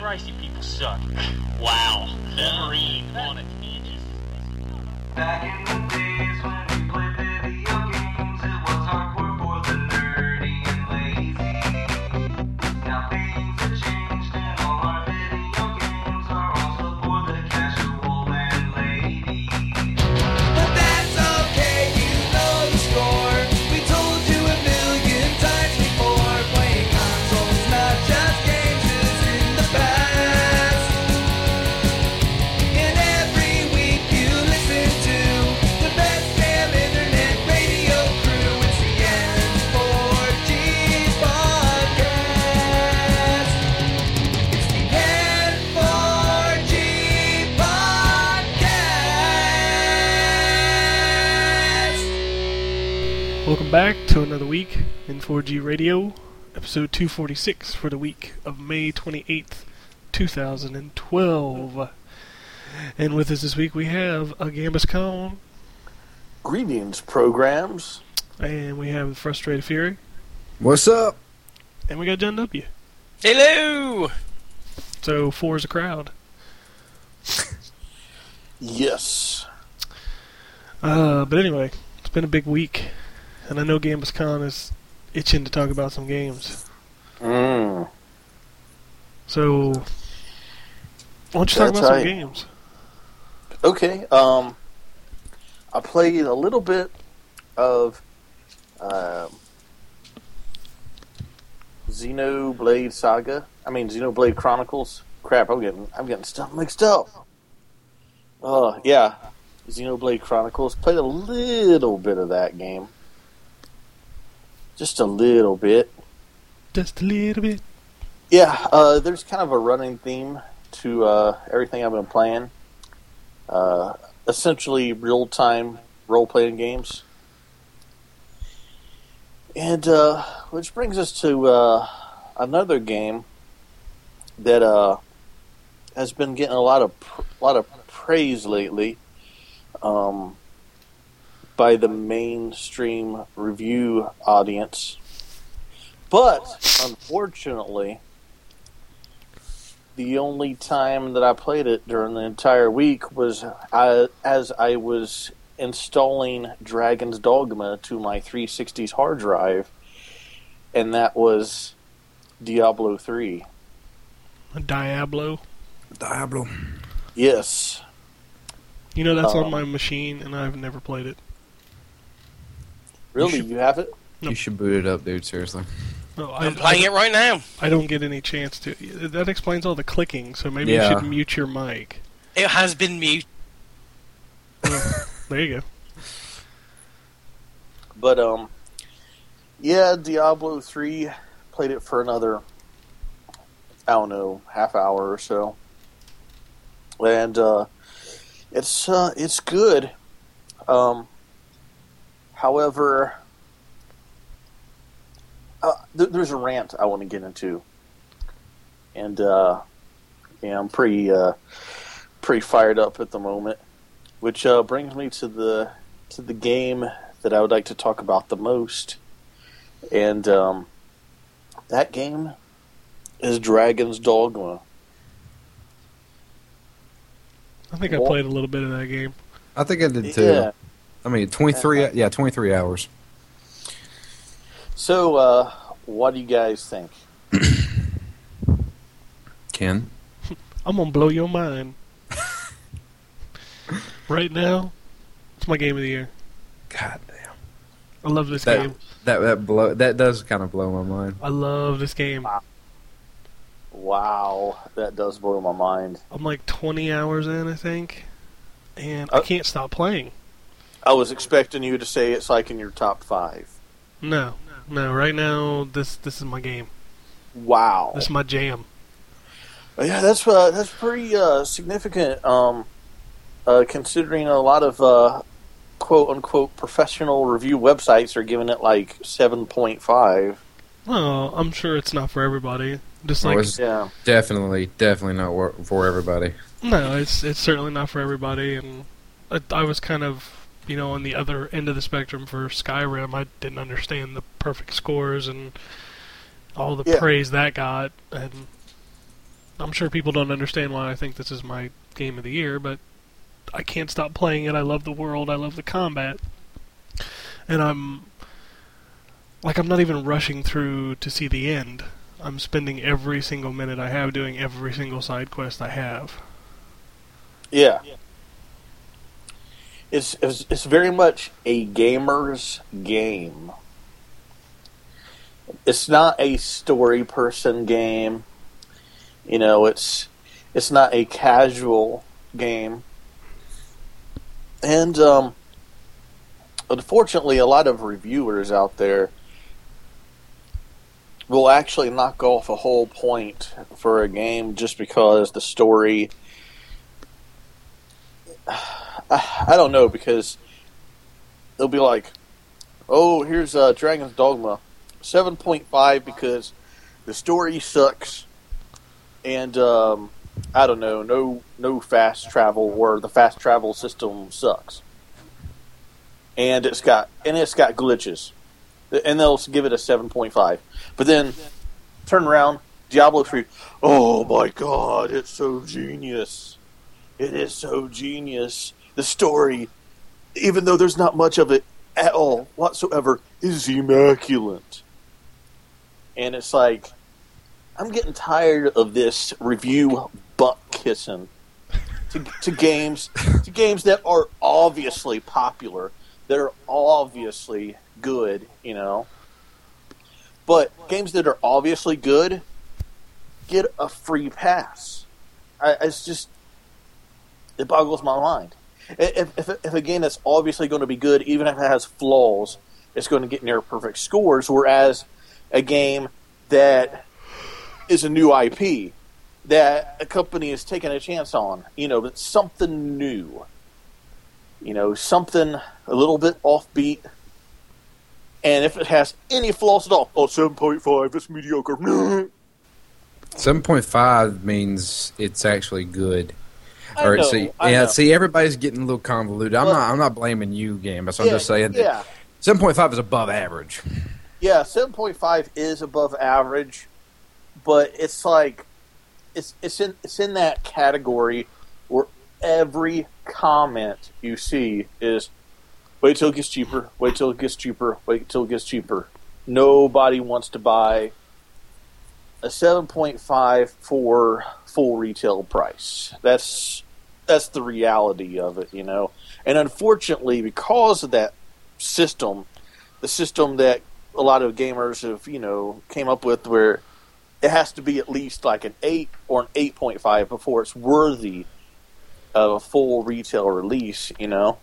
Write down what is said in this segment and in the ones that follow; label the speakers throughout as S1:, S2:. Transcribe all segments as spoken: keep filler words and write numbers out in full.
S1: Christ, you people suck. Wow. Wolverine on a tangent.
S2: Back in the days when we played video games, it was hardcore for the nerdy and lazy. Now things have changed and all our video games are also for the casual and lady.
S3: But that's okay, you know the score. We told you a million times before. Playing consoles, not just games, is in the past. And every week you listen to the best damn internet radio crew. It's the N four G Podcast. It's the N four G Podcast.
S4: Welcome back to another week in four G Radio, episode two forty-six for the week of May twenty-eighth, two thousand twelve. And with us this week we have a Gambus Khan,
S5: Greetings, programs.
S4: and we have the Frustrated Fury,
S6: What's up?
S4: and we got John W.
S1: Hello!
S4: So four is a crowd.
S5: Yes.
S4: Uh, but anyway, it's been a big week, and I know Gambus Khan is itching to talk about some games.
S5: Mm.
S4: So, why don't you talk
S5: That's
S4: about some
S5: right.
S4: games?
S5: Okay. Um, I played a little bit of um, Xenoblade Saga. I mean Xenoblade Chronicles. Crap, I'm getting I'm getting stuff mixed up. Uh, yeah, Xenoblade Chronicles. Played a little bit of that game. Just a little bit.
S4: Just a little bit.
S5: Yeah, uh, there's kind of a running theme to uh, everything I've been playing. Uh, essentially real-time role-playing games. And uh, which brings us to uh, another game that uh, has been getting a lot of pr- lot of praise lately um, by the mainstream review audience. But, unfortunately, the only time that I played it during the entire week was I, as I was installing Dragon's Dogma to my three sixty's hard drive, and that was Diablo three.
S4: Diablo.
S6: Diablo.
S5: Yes.
S4: You know that's
S5: Um,
S4: on my machine, and I've never played it.
S5: Really?
S4: should-
S5: You have it?
S4: Nope.
S6: You should boot it up, dude, seriously.
S4: No, I,
S1: I'm playing
S4: I,
S1: it right now.
S4: I don't get any chance to. That explains all the clicking, so maybe
S6: Yeah.
S4: you should mute your mic.
S1: It has been mute.
S4: Well, there you go.
S5: But, um, yeah, Diablo three, played it for another, I don't know, half hour or so. And, uh, it's, uh, it's good. Um, however, uh, th- there's a rant I want to get into. And, uh, yeah, I'm pretty, uh, pretty fired up at the moment. Which, uh, brings me to the, to the game that I would like to talk about the most. And um, that game is Dragon's Dogma.
S4: I think I
S5: Well-
S4: played a little bit of that game.
S6: I think I did too.
S5: Yeah.
S6: I mean, twenty-three, yeah, twenty-three hours.
S5: So, uh, what do you guys think?
S6: Ken?
S4: I'm gonna blow your mind. Right now, it's my game of the year.
S6: God damn.
S4: I love this
S6: That,
S4: game.
S6: that, that, blow, that does kind of blow my mind.
S4: I love this game.
S5: Wow, that does blow my mind.
S4: I'm like twenty hours in, I think, and I
S5: Uh,
S4: can't stop playing.
S5: I was expecting you to say it's like in your top five.
S4: No, no. Right now, this this is my game.
S5: Wow.
S4: This is my jam.
S5: Yeah, that's uh, that's pretty uh, significant, um, uh, considering a lot of uh, quote-unquote professional review websites are giving it like seven point five.
S4: Well, I'm sure it's not for everybody. Just
S6: Oh,
S4: like
S6: it's
S5: Yeah.
S6: definitely, definitely not wor- for everybody.
S4: no, it's it's certainly not for everybody. And I, I was kind of, you know, on the other end of the spectrum for Skyrim. I didn't understand the perfect scores and all the
S5: Yeah.
S4: praise that got, and I'm sure people don't understand why I think this is my game of the year, but I can't stop playing it. I love the world. I love the combat. And I'm... Like, I'm not even rushing through to see the end. I'm spending every single minute I have doing every single side quest I have.
S5: Yeah. It's, it's it's very much a gamer's game. It's not a story person game. You know, it's it's not a casual game. And um, unfortunately, a lot of reviewers out there will actually knock off a whole point for a game just because the story... I, I don't know, because they'll be like, oh, here's uh, Dragon's Dogma, seven point five because the story sucks, and um, I don't know, no no fast travel, or the fast travel system sucks, and it's got and it's got glitches, and they'll give it a seven point five. But then turn around, Diablo three, oh my god, it's so genius. It is so genius. The story, even though there's not much of it at all whatsoever, is immaculate. And it's like, I'm getting tired of this review butt kissing to, to games to games that are obviously popular, that are obviously good, you know. But games that are obviously good get a free pass. I, it's just, it boggles my mind. If, if, if a game that's obviously going to be good, even if it has flaws, it's going to get near perfect scores, whereas a game that is a new I P that a company is taking a chance on, you know, but something new, you know, something a little bit offbeat, and if it has any flaws at all, oh, seven point five, it's mediocre.
S6: seven point five means it's actually good.
S5: I
S6: Or
S5: know,
S6: see,
S5: I
S6: yeah,
S5: know.
S6: see, everybody's getting a little convoluted. I'm
S5: Well,
S6: not, I'm not blaming you, Gambus. I'm
S5: yeah,
S6: just saying that
S5: yeah.
S6: seven point five is above average.
S5: Yeah, seven point five is above average, but it's like it's it's in it's in that category where every comment you see is wait till it gets cheaper, wait till it gets cheaper, wait till it gets cheaper. Nobody wants to buy a seven point five for full retail price. That's that's the reality of it, you know. And unfortunately, because of that system, the system that a lot of gamers have, you know, came up with, where it has to be at least like an eight or an eight point five before it's worthy of a full retail release, you know.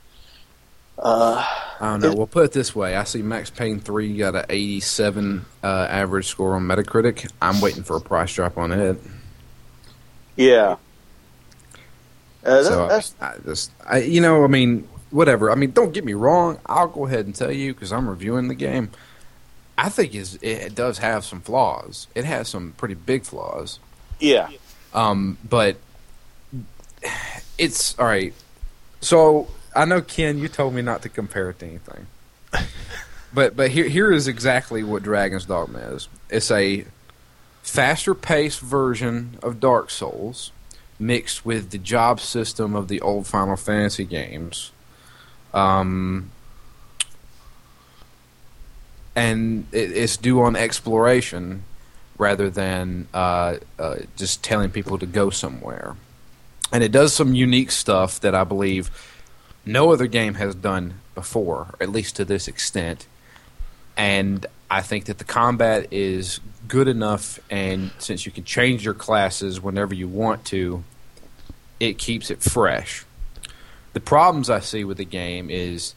S5: Uh,
S6: I don't know.
S5: it-
S6: We'll put it this way. I see Max Payne three got an eighty-seven uh, average score on Metacritic. I'm waiting for a price drop on it.
S5: yeah. Uh, that,
S6: so
S5: that's
S6: I just, I, you know, I mean, whatever. I mean, don't get me wrong. I'll go ahead and tell you, because I'm reviewing the game. I think is it does have some flaws. It has some pretty big flaws.
S5: yeah.
S6: Um, but it's all right. So I know, Ken, you told me not to compare it to anything. But but here here is exactly what Dragon's Dogma is. It's a faster paced version of Dark Souls mixed with the job system of the old Final Fantasy games. Um, and it, it's due on exploration rather than uh, uh, just telling people to go somewhere. And it does some unique stuff that I believe no other game has done before, at least to this extent. And I think that the combat is good enough, and since you can change your classes whenever you want to, it keeps it fresh. The problems I see with the game is,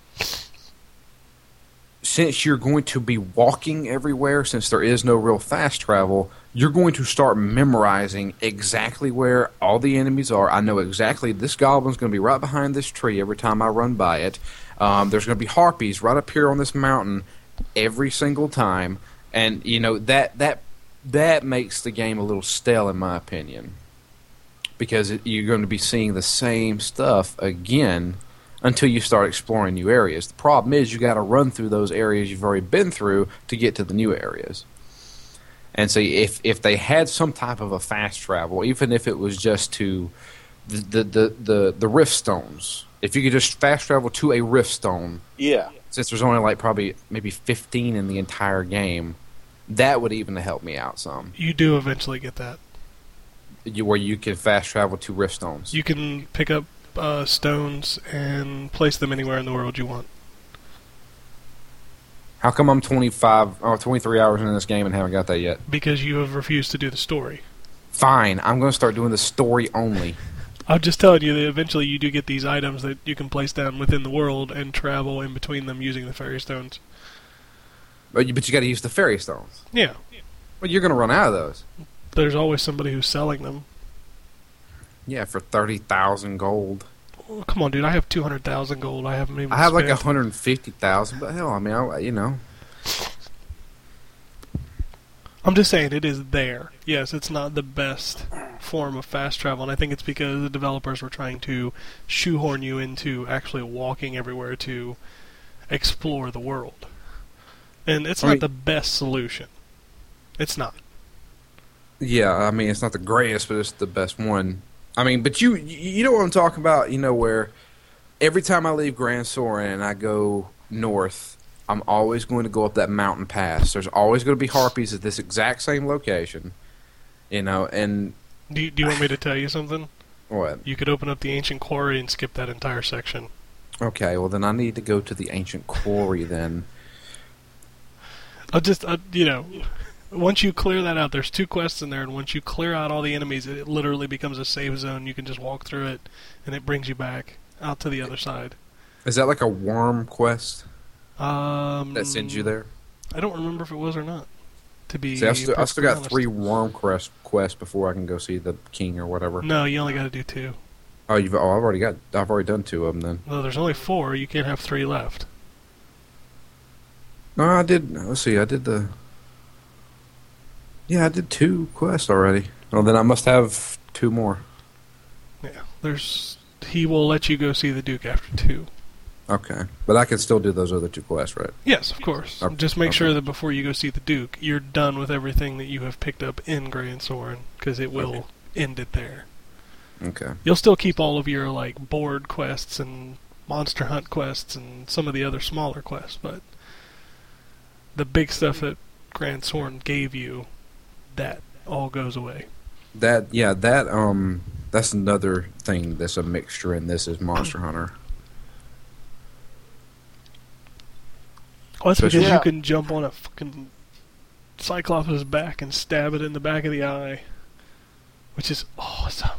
S6: since you're going to be walking everywhere, since there is no real fast travel, you're going to start memorizing exactly where all the enemies are. I know exactly this goblin's going to be right behind this tree every time I run by it. Um, there's going to be harpies right up here on this mountain every single time. And, you know, that that that makes the game a little stale, in my opinion. Because it, you're going to be seeing the same stuff again until you start exploring new areas. The problem is you got to run through those areas you've already been through to get to the new areas. And so if if they had some type of a fast travel, even if it was just to the the the the, the rift stones, if you could just fast travel to a rift stone,
S5: Yeah.
S6: since there's only like probably maybe fifteen in the entire game, that would even help me out some.
S4: You do eventually get that.
S6: You, where you can fast travel to rift stones.
S4: You can pick up uh, stones and place them anywhere in the world you want.
S6: How come I'm twenty-five or twenty-three hours in this game and haven't got that yet?
S4: Because you have refused to do the story.
S6: Fine, I'm going to start doing the story only.
S4: I'm just telling you that eventually you do get these items that you can place down within the world and travel in between them using the fairy stones.
S6: But you, but you got to use the fairy stones.
S4: Yeah.
S6: Well, you're going to run out of those.
S4: There's always somebody who's selling them.
S6: Yeah, for thirty thousand gold.
S4: Oh, come on, dude. I have two hundred thousand gold. I haven't even
S6: I have like
S4: spent.
S6: one hundred fifty thousand, but hell, I mean, I, you know.
S4: I'm just saying it is there. Yes, it's not the best form of fast travel, and I think it's because the developers were trying to shoehorn you into actually walking everywhere to explore the world. And it's
S6: I
S4: not
S6: mean-
S4: the best solution. It's not.
S6: Yeah, I mean, it's not the greatest, but it's the best one. I mean, but you you know what I'm talking about, you know, where every time I leave Grand Soren and I go north, I'm always going to go up that mountain pass. There's always going to be harpies at this exact same location, you know, and
S4: Do you, do you want me to tell you something?
S6: what?
S4: You could open up the ancient quarry and skip that entire section.
S6: Okay, well then I need to go to the ancient quarry then.
S4: I'll just, uh, you know, once you clear that out, there's two quests in there, and once you clear out all the enemies, it literally becomes a safe zone. You can just walk through it, and it brings you back out to the other side.
S6: Is that like a worm quest
S4: Um,
S6: that sends you there?
S4: I don't remember if it was or not. To be,
S6: See, I still, I still
S4: perfectly
S6: got
S4: honest.
S6: three worm quest quests before I can go see the king or whatever.
S4: No, you only got to do two.
S6: Oh, you've oh, I've already got I've already done two of them then.
S4: Well, there's only four. You can't have three left.
S6: No, I did. Let's see, I did the. Yeah, I did two quests already. Well, then I must have two more.
S4: Yeah, there's. He will let you go see the Duke after two.
S6: Okay, but I can still do those other two quests, right?
S4: Yes, of course.
S6: Okay.
S4: Just make
S6: Okay.
S4: sure that before you go see the Duke, you're done with everything that you have picked up in Grand Soren, because it will
S6: Okay.
S4: end it there.
S6: Okay.
S4: You'll still keep all of your like board quests and monster hunt quests and some of the other smaller quests, but the big stuff that Grand Soren gave you, that all goes away.
S6: That yeah, that um, that's another thing that's a mixture in this is Monster Hunter.
S4: Oh, that's because
S5: Yeah.
S4: you can jump on a fucking Cyclops' back and stab it in the back of the eye, which is awesome.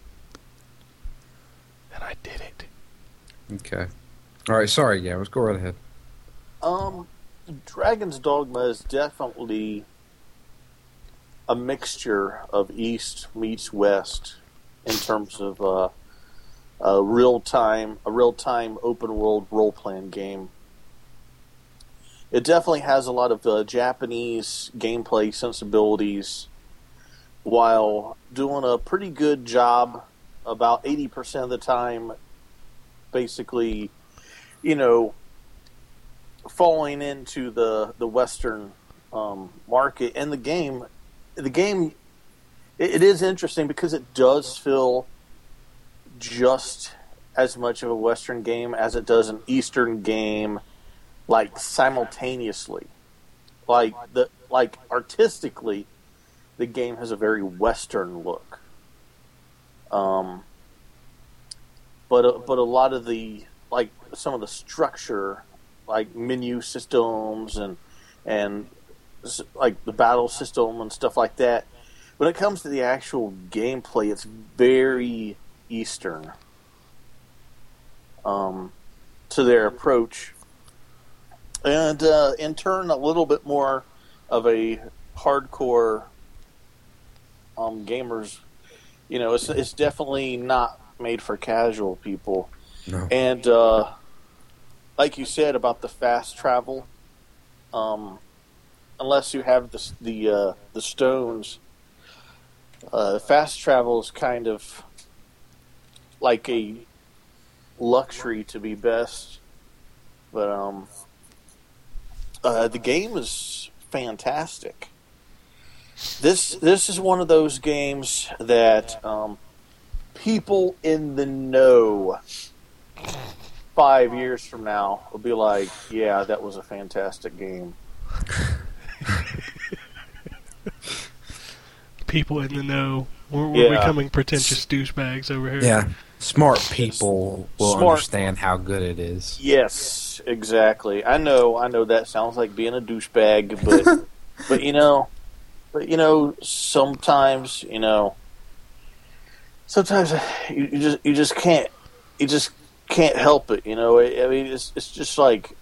S4: And I did it.
S6: Okay. All right. Sorry, yeah. Let's go right ahead.
S5: Um, Dragon's Dogma is definitely a mixture of East meets West in terms of uh, a real time, a real time open world role playing game. It definitely has a lot of uh, Japanese gameplay sensibilities, while doing a pretty good job about eighty percent of the time, basically, you know, falling into the the Western um, market. And the game, the game, it, it is interesting because it does feel just as much of a Western game as it does an Eastern game, like simultaneously. Like the like artistically, the game has a very Western look. Um, but a, but a lot of the like some of the structure, like menu systems and and s- like the battle system and stuff like that. When it comes to the actual gameplay, it's very Eastern um, to their approach, and uh, in turn, a little bit more of a hardcore um, gamers. You know, it's it's definitely not made for casual people.
S6: No.
S5: And uh, like you said about the fast travel, um, unless you have the the uh, the stones, uh, fast travel is kind of like a luxury to be best. But um, uh, the game is fantastic. This this is one of those games that um, people in the know five years from now will be like, yeah, that was a fantastic game.
S4: People in the know. We're, we're
S5: Yeah.
S4: becoming pretentious douchebags over here.
S6: Yeah, smart people will
S5: Smart.
S6: understand how good it is.
S5: Yes, exactly. I know, I know that sounds like being a douchebag, but but you know, but you know, sometimes you know, sometimes you, you just you just can't you just can't help it. You know, I, I mean, it's it's just like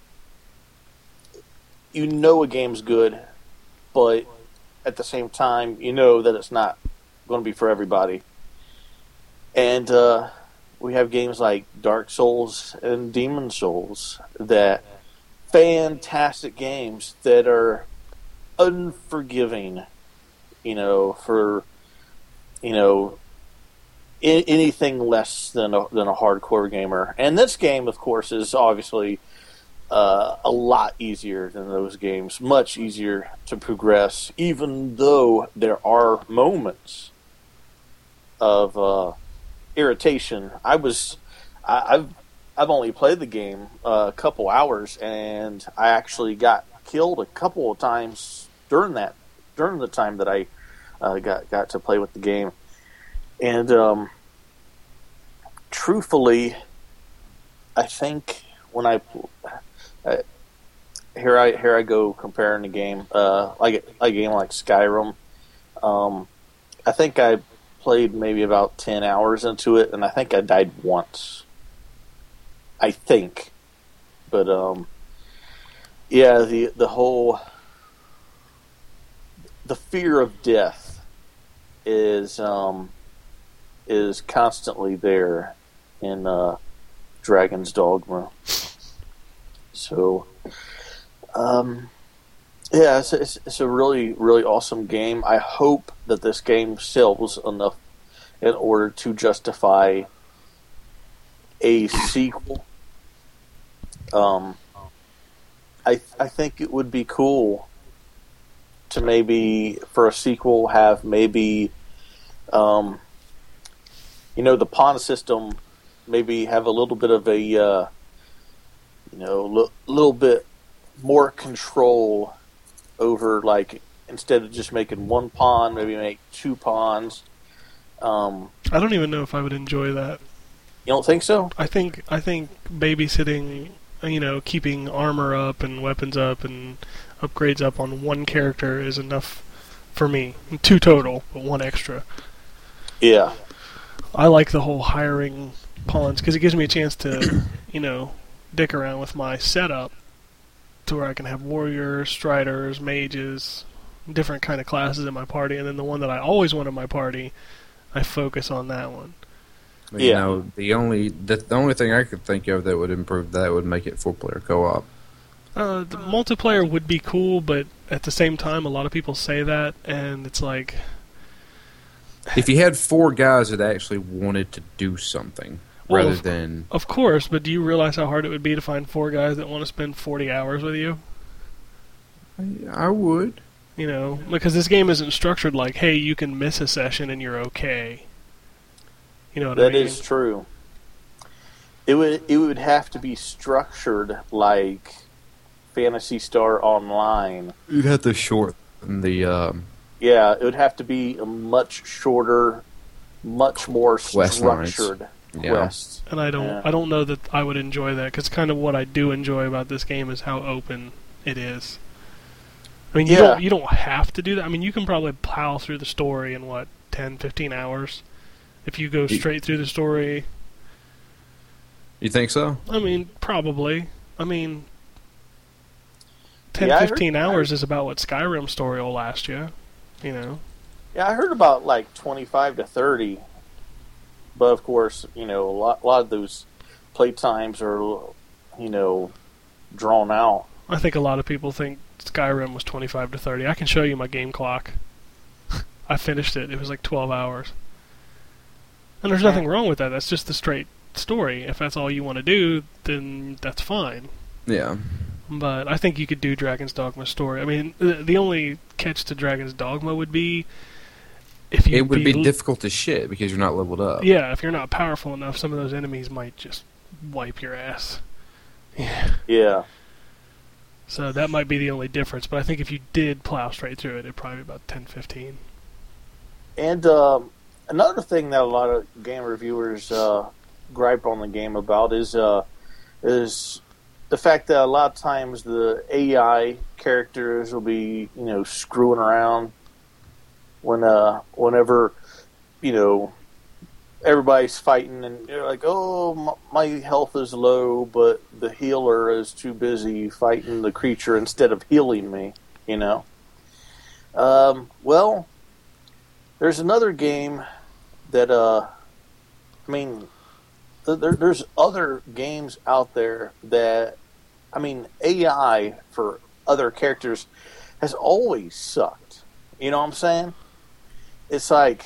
S5: you know a game's good, but at the same time, you know that it's not going to be for everybody. And uh, we have games like Dark Souls and Demon Souls, that fantastic games that are unforgiving, you know, for you know I- anything less than a, than a hardcore gamer. And this game, of course, is obviously uh, a lot easier than those games, much easier to progress, even though there are moments of uh, irritation. I was, I, I've, I've only played the game uh, a couple hours, and I actually got killed a couple of times during that, during the time that I uh, got got to play with the game. And um, truthfully, I think when I, I here I here I go comparing the game, uh, like a game like Skyrim. Um, I think I played maybe about ten hours into it, and I think I died once. I think, but um, yeah, the the whole the fear of death is um is constantly there in uh, Dragon's Dogma. So, um, yeah, it's, it's, it's a really, really awesome game. I hope that this game sells enough in order to justify a sequel. Um, I I think it would be cool to maybe, for a sequel, have maybe, um, you know, the pawn system, maybe have a little bit of a, uh, you know, a l- little bit more control over, like, instead of just making one pawn, maybe make two pawns. Um,
S4: I don't even know if I would enjoy that.
S5: you don't think so?
S4: I think I think babysitting, you know, keeping armor up and weapons up and upgrades up on one character is enough for me. Two total, but one extra.
S5: Yeah.
S4: I like the whole hiring pawns because it gives me a chance to, you know, dick around with my setup to where I can have warriors, striders, mages, different kind of classes in my party, and then the one that I always want in my party, I focus on that one.
S6: But, You
S5: Yeah.
S6: know, the only the, the only thing I could think of that would improve that would make it four player co op.
S4: Uh, the multiplayer would be cool, but at the same time, a lot of people say that, and it's like,
S6: If you had four guys that actually wanted to do something
S4: Well,
S6: rather
S4: of-
S6: than
S4: of course, but do you realize how hard it would be to find four guys that want to spend forty hours with you?
S6: I would.
S4: You know, because this game isn't structured like, hey, you can miss a session and you're okay. You know what I
S5: That
S4: mean?
S5: is true. It would it would have to be structured like Phantasy Star Online.
S6: You'd have to shorten the um,
S5: Yeah, it would have to be a much shorter, much more
S6: Quest lines.
S5: structured
S6: Yeah.
S5: quest.
S4: And I don't,
S5: Yeah.
S4: I don't know that I would enjoy that because kind of what I do enjoy about this game is how open it is. I mean, you
S5: Yeah.
S4: don't, you don't have to do that. I mean, you can probably plow through the story in what ten, fifteen hours if you go
S6: Y-
S4: straight through the story.
S6: You think so?
S4: I mean, probably. I mean, ten,
S5: Yeah, I heard-
S4: fifteen
S5: I heard-
S4: hours is about what Skyrim story will last you. You know.
S5: Yeah, I heard about like twenty-five to thirty, but of course, you know, a lot, a lot of those play times are, you know, drawn out.
S4: I think a lot of people think Skyrim was twenty-five to thirty. I can show you my game clock. I finished it. It was like twelve hours. And there's nothing wrong with that. That's just the straight story. If that's all you want to do, then that's fine.
S6: Yeah.
S4: But I think you could do Dragon's Dogma story. I mean, the, the only catch to Dragon's Dogma would be if you
S6: It would be
S4: l-
S6: difficult as shit because you're not leveled up.
S4: Yeah, if you're not powerful enough, some of those enemies might just wipe your ass. Yeah.
S5: Yeah.
S4: So that might be the only difference. But I think if you did plow straight through it, it'd probably be about ten, fifteen.
S5: And um, another thing that a lot of game reviewers uh, gripe on the game about is uh, is the fact that a lot of times the A I characters will be, you know, screwing around when uh, whenever, you know, everybody's fighting and you're like, oh, m- my health is low, but the healer is too busy fighting the creature instead of healing me, you know. Um, well, there's another game that, uh, I mean, th- there, there's other games out there that, I mean, A I for other characters has always sucked. You know what I'm saying? It's like,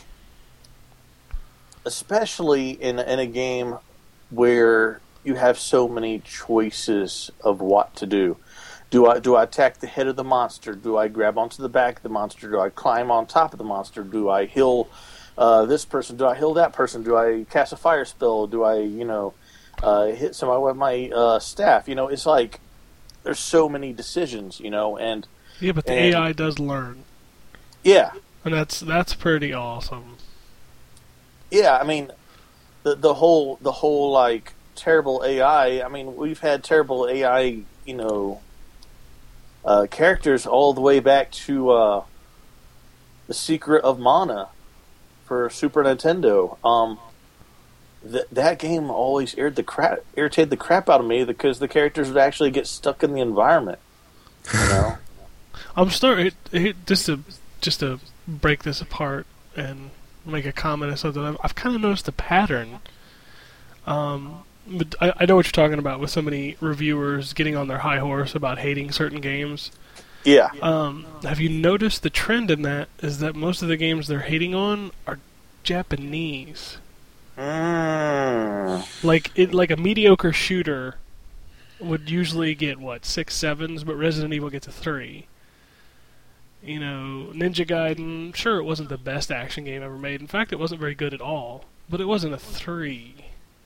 S5: especially in in a game where you have so many choices of what to do. Do I do I attack the head of the monster? Do I grab onto the back of the monster? Do I climb on top of the monster? Do I heal uh, this person? Do I heal that person? Do I cast a fire spell? Do I, you know, uh, hit somebody with my uh, staff? You know, it's like there's so many decisions, you know, and
S4: Yeah, but the
S5: and,
S4: A I does learn.
S5: yeah,
S4: And that's that's pretty awesome.
S5: yeah. I mean, the the whole the whole like terrible A I. I mean, we've had terrible A I, you know, uh, characters all the way back to uh, the Secret of Mana for Super Nintendo. Um, th- that game always irritated the crap irritated the crap out of me because the characters would actually get stuck in the environment. You know.
S4: I'm starting it, it, just to just to break this apart and make a comment or something. I've, I've kind of noticed a pattern. Um, but I, I know what you're talking about with so many reviewers getting on their high horse about hating certain games.
S5: Yeah.
S4: Um, have you noticed the trend in that is that most of the games they're hating on are Japanese?
S5: Mm.
S4: Like it, like a mediocre shooter would usually get what six sevens, but Resident Evil gets a three. You know, Ninja Gaiden, sure, it wasn't the best action game ever made. In fact, it wasn't very good at all, but it wasn't a three.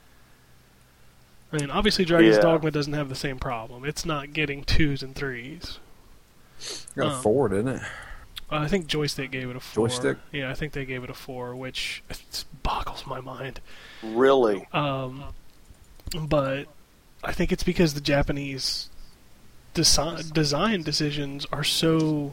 S4: I mean, obviously, Dragon's
S5: Yeah.
S4: Dogma doesn't have the same problem. It's not getting twos and threes.
S6: Got a
S4: Um,
S6: four, didn't it?
S4: I think Joystick gave it a four.
S6: Joystick?
S4: Yeah, I think they gave it a four, which it boggles my mind.
S5: Really.
S4: Um, but I think it's because the Japanese desi- design decisions are so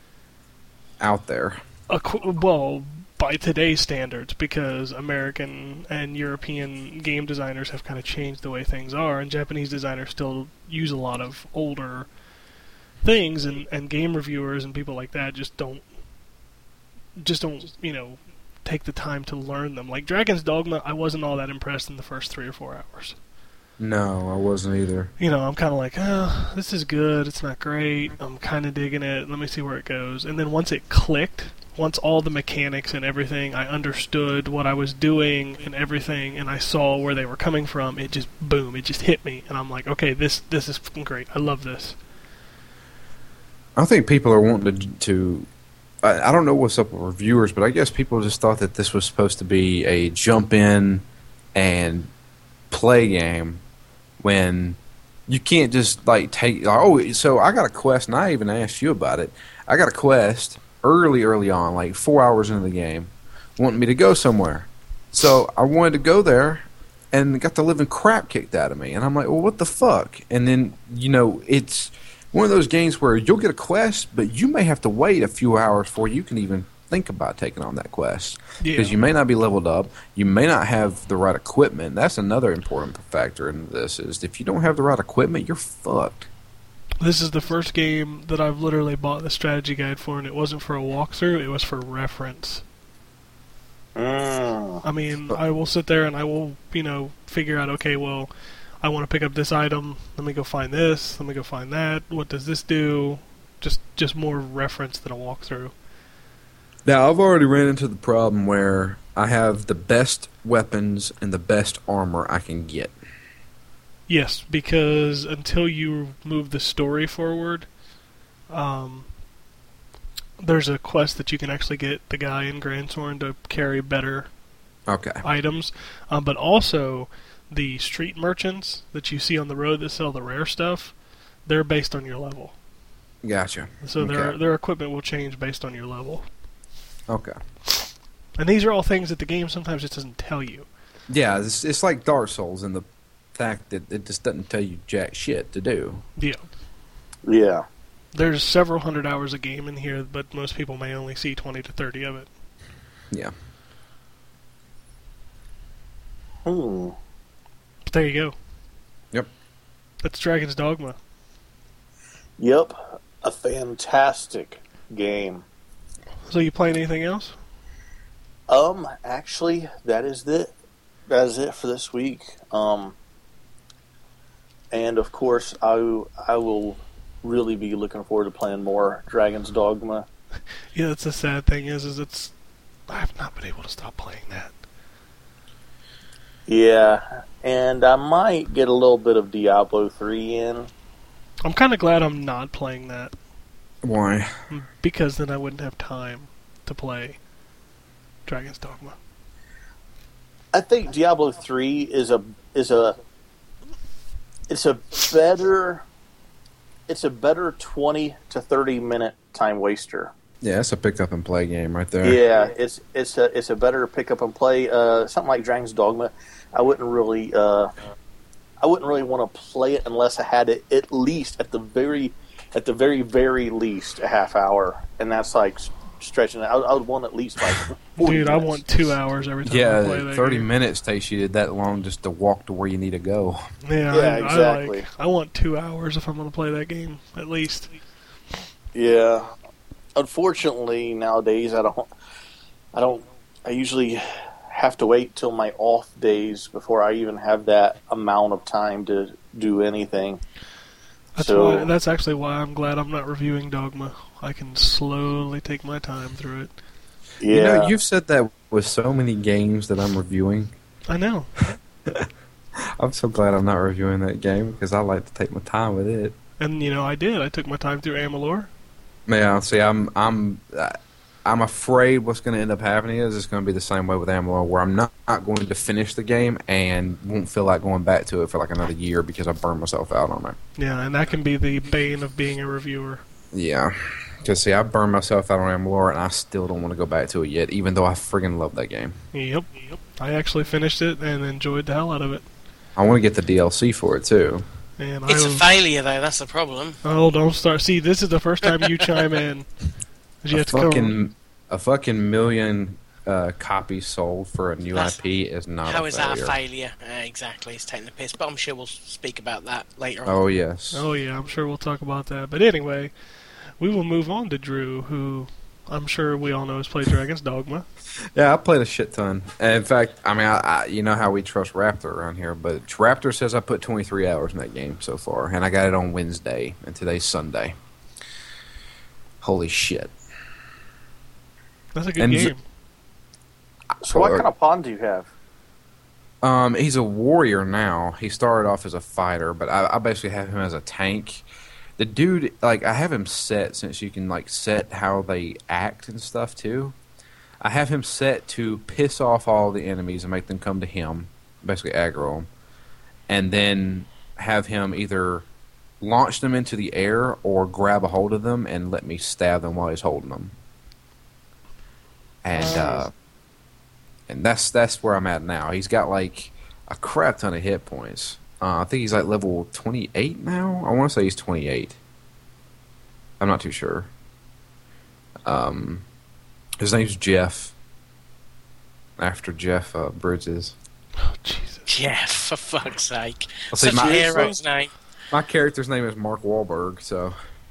S6: Out there.
S4: Equ- well, by today's standards, because American and European game designers have kind of changed the way things are, and Japanese designers still use a lot of older things, and, and game reviewers and people like that just don't, just don't, you know, take the time to learn them. Like Dragon's Dogma, I wasn't all that impressed in the first three or four hours.
S6: No, I wasn't either.
S4: You know, I'm kind of like, oh, this is good, it's not great, I'm kind of digging it, let me see where it goes. And then once it clicked, once all the mechanics and everything, I understood what I was doing and everything, and I saw where they were coming from, it just, boom, it just hit me. And I'm like, okay, this this is fucking great, I love this.
S6: I think people are wanting to. to I, I don't know what's up with reviewers, but I guess people just thought that this was supposed to be a jump in and play game when you can't just like take. Oh, so I got a quest, and I even asked you about it. I got a quest early, early on, like four hours into the game, wanting me to go somewhere. So I wanted to go there, and got the living crap kicked out of me. And I'm like, well, what the fuck? And then you know, it's one of those games where you'll get a quest, but you may have to wait a few hours before you can even think about taking on that quest. Because
S4: Yeah.
S6: you may not be leveled up, you may not have the right equipment. That's another important factor in this, is if you don't have the right equipment, you're fucked.
S4: This is the first game that I've literally bought the strategy guide for, and it wasn't for a walkthrough, it was for reference.
S5: Mm.
S4: I mean, I will sit there and I will, you know, figure out, okay, well, I want to pick up this item, let me go find this, let me go find that, what does this do? Just just more reference than a walkthrough.
S6: Now, I've already ran into the problem where I have the best weapons and the best armor I can get.
S4: Yes, because until you move the story forward, um, there's a quest that you can actually get the guy in Granthorn to carry better
S6: Okay.
S4: items, um, but also the street merchants that you see on the road that sell the rare stuff, they're based on your level.
S6: Gotcha.
S4: So
S6: okay.
S4: their their equipment will change based on your level.
S6: Okay.
S4: And these are all things that the game sometimes just doesn't tell you.
S6: Yeah, it's, it's like Dark Souls in the fact that it just doesn't tell you jack shit to do.
S4: Yeah.
S5: Yeah.
S4: There's several hundred hours of game in here, but most people may only see twenty to thirty of it.
S6: Yeah.
S5: Hmm.
S4: But there you go.
S6: Yep.
S4: That's Dragon's Dogma.
S5: Yep. A fantastic game.
S4: So you playing anything else?
S5: Um, actually, that is it. That is it for this week. Um, and of course, I I will really be looking forward to playing more Dragon's Dogma.
S4: Yeah, that's the sad thing is, is it's I've not been able to stop playing that.
S5: Yeah, and I might get a little bit of Diablo three in.
S4: I'm kind of glad I'm not playing that
S6: Why?
S4: because then I wouldn't have time to play Dragon's Dogma.
S5: I think Diablo three is a is a it's a better it's a better twenty to thirty minute time waster.
S6: Yeah, it's a pick up and play game right there.
S5: Yeah, it's it's a it's a better pick up and play. Uh, something like Dragon's Dogma, I wouldn't really uh, I wouldn't really want to play it unless I had it at least at the very at the very very least a half hour, and that's like stretching it. I, I would want at least like forty
S4: Dude, I
S5: minutes.
S4: want two hours every time I play
S6: Yeah,
S4: that
S6: thirty
S4: game.
S6: minutes takes you that long just to walk to where you need to go.
S4: Yeah,
S5: Yeah,
S4: I,
S5: exactly.
S4: I, like, I want two hours if I'm going to play that game, at least.
S5: Yeah. Unfortunately, nowadays I don't. I don't. I usually have to wait till my off days before I even have that amount of time to do anything.
S4: That's
S5: So-
S4: why. That's actually why I'm glad I'm not reviewing Dogma. I can slowly take my time through it.
S5: Yeah.
S6: You know, you've said that with so many games that I'm reviewing.
S4: I know.
S6: I'm so glad I'm not reviewing that game because I like to take my time with it.
S4: And, you know, I did. I took my time through Amalur.
S6: Yeah, see, I'm I'm uh, I'm afraid what's going to end up happening is it's going to be the same way with Amalur, where I'm not, not going to finish the game and won't feel like going back to it for like another year because I burned myself out on it.
S4: Yeah, and that can be the bane of being a reviewer.
S6: Yeah, because see, I burned myself out on Amalur and I still don't want to go back to it yet, even though I friggin' love that game.
S4: Yep. Yep. I actually finished it and enjoyed the hell out of it.
S6: I want to get the D L C for it too.
S4: And
S1: It's
S4: I
S1: a failure, though. That's the problem.
S4: Oh, don't start. See, this is the first time you chime in. You
S6: a
S4: have to come.
S6: fucking a fucking million uh, copies sold for a new
S1: That's-
S6: I P is not
S1: How
S6: a
S1: is
S6: failure.
S1: that a failure? Uh, exactly, it's taking the piss. But I'm sure we'll speak about that later on.
S6: Oh yes.
S4: Oh yeah, I'm sure we'll talk about that. But anyway, we will move on to Drew, who I'm sure we all know has played Dragon's Dogma.
S6: Yeah, I played a shit ton. And in fact, I mean, I, I, you know how we trust Raptor around here, but Raptor says I put twenty-three hours in that game so far, and I got it on Wednesday, and today's Sunday. Holy shit!
S4: That's a good
S6: And
S4: game.
S5: So what kind of pawn do you have?
S6: Um, he's a warrior now. He started off as a fighter, but I, I basically have him as a tank. The dude, like, I have him set since you can like set how they act and stuff too. I have him set to piss off all the enemies and make them come to him, basically aggro them, and then have him either launch them into the air or grab a hold of them and let me stab them while he's holding them. And uh, and that's that's where I'm at now. He's got like a crap ton of hit points. Uh, I think he's like level twenty-eight now. I want to say he's twenty-eight. I'm not too sure. Um, his name's Jeff. After Jeff uh, Bridges.
S4: Oh Jesus.
S1: Yeah, for fuck's sake.
S6: I'll say
S1: Such
S6: my-
S1: a hero's name.
S6: My character's name is Mark Wahlberg, so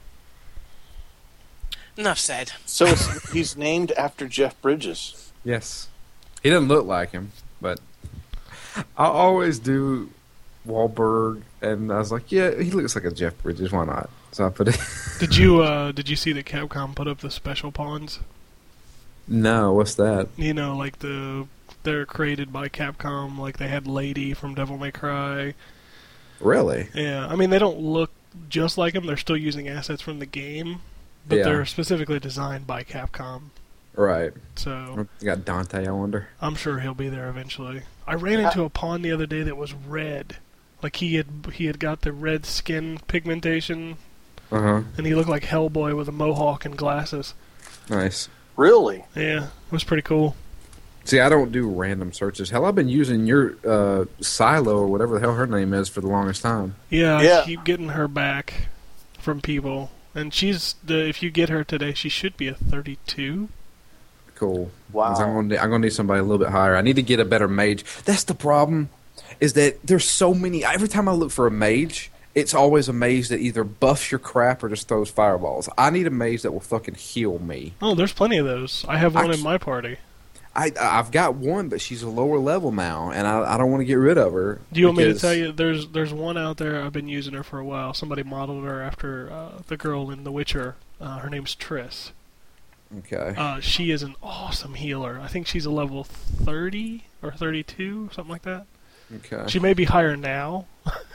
S1: Enough said.
S5: So it's, he's named after Jeff Bridges.
S6: yes. He doesn't look like him, but I always do Wahlberg, and I was like, yeah, he looks like a Jeff Bridges. Why not? So I put it.
S4: Did you uh, did you see that Capcom put up the special pawns?
S6: No, what's that?
S4: You know, like the they're created by Capcom. Like they had Lady from Devil May Cry.
S6: Really?
S4: Yeah, I mean they don't look just like them. They're still using assets from the game, but
S6: Yeah.
S4: they're specifically designed by Capcom.
S6: Right.
S4: So
S6: You got Dante, I wonder.
S4: I'm sure he'll be there eventually. I ran into a pawn the other day that was red. Like he had he had got the red skin pigmentation,
S6: Uh huh.
S4: and he looked like Hellboy with a mohawk and glasses.
S6: Nice.
S5: Really?
S4: Yeah, it was pretty cool.
S6: See, I don't do random searches. Hell, I've been using your uh, Silo or whatever the hell her name is for the longest time.
S4: Yeah,
S5: Yeah.
S4: I keep getting her back from people, and she's the if you get her today, she should be a thirty-two.
S6: Cool.
S5: Wow.
S6: I'm gonna, need- I'm gonna need somebody a little bit higher. I need to get a better mage. That's the problem, is that there's so many. Every time I look for a mage, it's always a mage that either buffs your crap or just throws fireballs. I need a mage that will fucking heal me.
S4: Oh, there's plenty of those. I have one
S6: I
S4: in my party.
S6: I I've got one, but she's a lower level now, and I I don't want to get rid of her.
S4: Do you want me to
S6: because-
S4: tell you? There's there's one out there. I've been using her for a while. Somebody modeled her after uh, the girl in The Witcher. Uh, her name's Triss.
S6: Okay.
S4: Uh, she is an awesome healer. I think she's a level thirty or thirty-two, something like that.
S6: Okay.
S4: She may be higher now.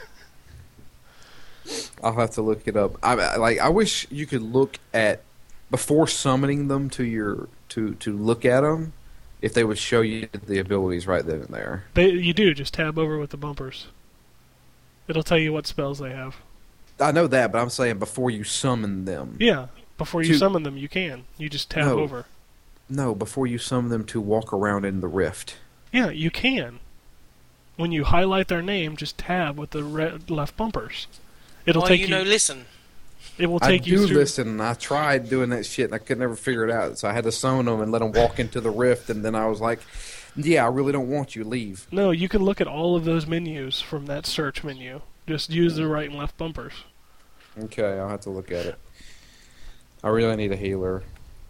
S6: I'll have to look it up. I I- like. I wish you could look at before summoning them to your to to look at them. If they would show you the abilities right then and there.
S4: They, you do just tab over with the bumpers. It'll tell you what spells they have.
S6: I know that, but I'm saying before you summon them.
S4: Yeah, before you
S6: To-
S4: summon them, you can. You just tab
S6: No.
S4: over.
S6: No, before you summon them to walk around in the rift.
S4: Yeah, you can. When you highlight their name, just tab with the red left bumpers. It'll
S1: Why
S4: take
S1: you
S4: you.
S1: no listen?
S4: It will
S6: I
S4: take
S6: do
S4: you through.
S6: listen, and I tried doing that shit, and I could never figure it out. So I had to summon them and let them walk into the rift, and then I was like, "Yeah, I really don't want you. Leave."
S4: No, you can look at all of those menus from that search menu. Just use the right and left bumpers.
S6: Okay, I'll have to look at it. I really need a healer.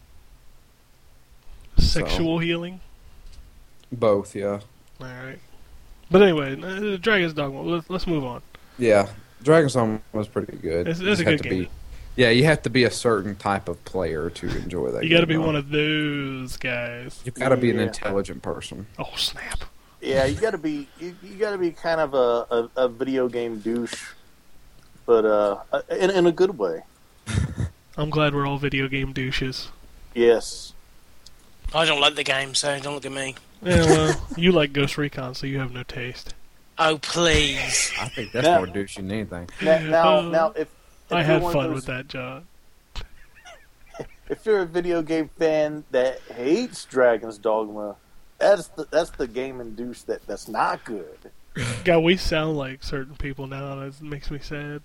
S4: Sexual healing.
S6: Both, yeah.
S4: All right. But anyway, uh, Dragon's Dogma. Let's, let's move on.
S6: Yeah, Dragon's Song was pretty good.
S4: It's,
S6: You
S4: it's a
S6: just have
S4: good
S6: to
S4: game.
S6: Be, yeah, you have to be a certain type of player to enjoy that.
S4: You got to
S6: game,
S4: be
S6: though.
S4: one of those guys.
S6: You've got to be an
S5: Yeah.
S6: intelligent person.
S4: Oh snap!
S5: Yeah, you gotta be you, you gotta be kind of a, a, a video game douche, but uh, in in a good way.
S4: I'm glad we're all video game douches.
S5: Yes.
S1: I don't like the game, so don't look at me.
S4: Yeah, well, you like Ghost Recon, so you have no taste.
S1: Oh, please.
S6: I think that's
S5: Now-
S6: more douchey than anything.
S5: Now, now,
S4: Uh,
S5: now if, if
S4: I
S5: you're
S4: had
S5: one of
S4: fun
S5: those-
S4: with that, John.
S5: If you're a video game fan that hates Dragon's Dogma, that's the that's the gaming douche that, that's not good.
S4: God, we sound like certain people now. That makes me sad.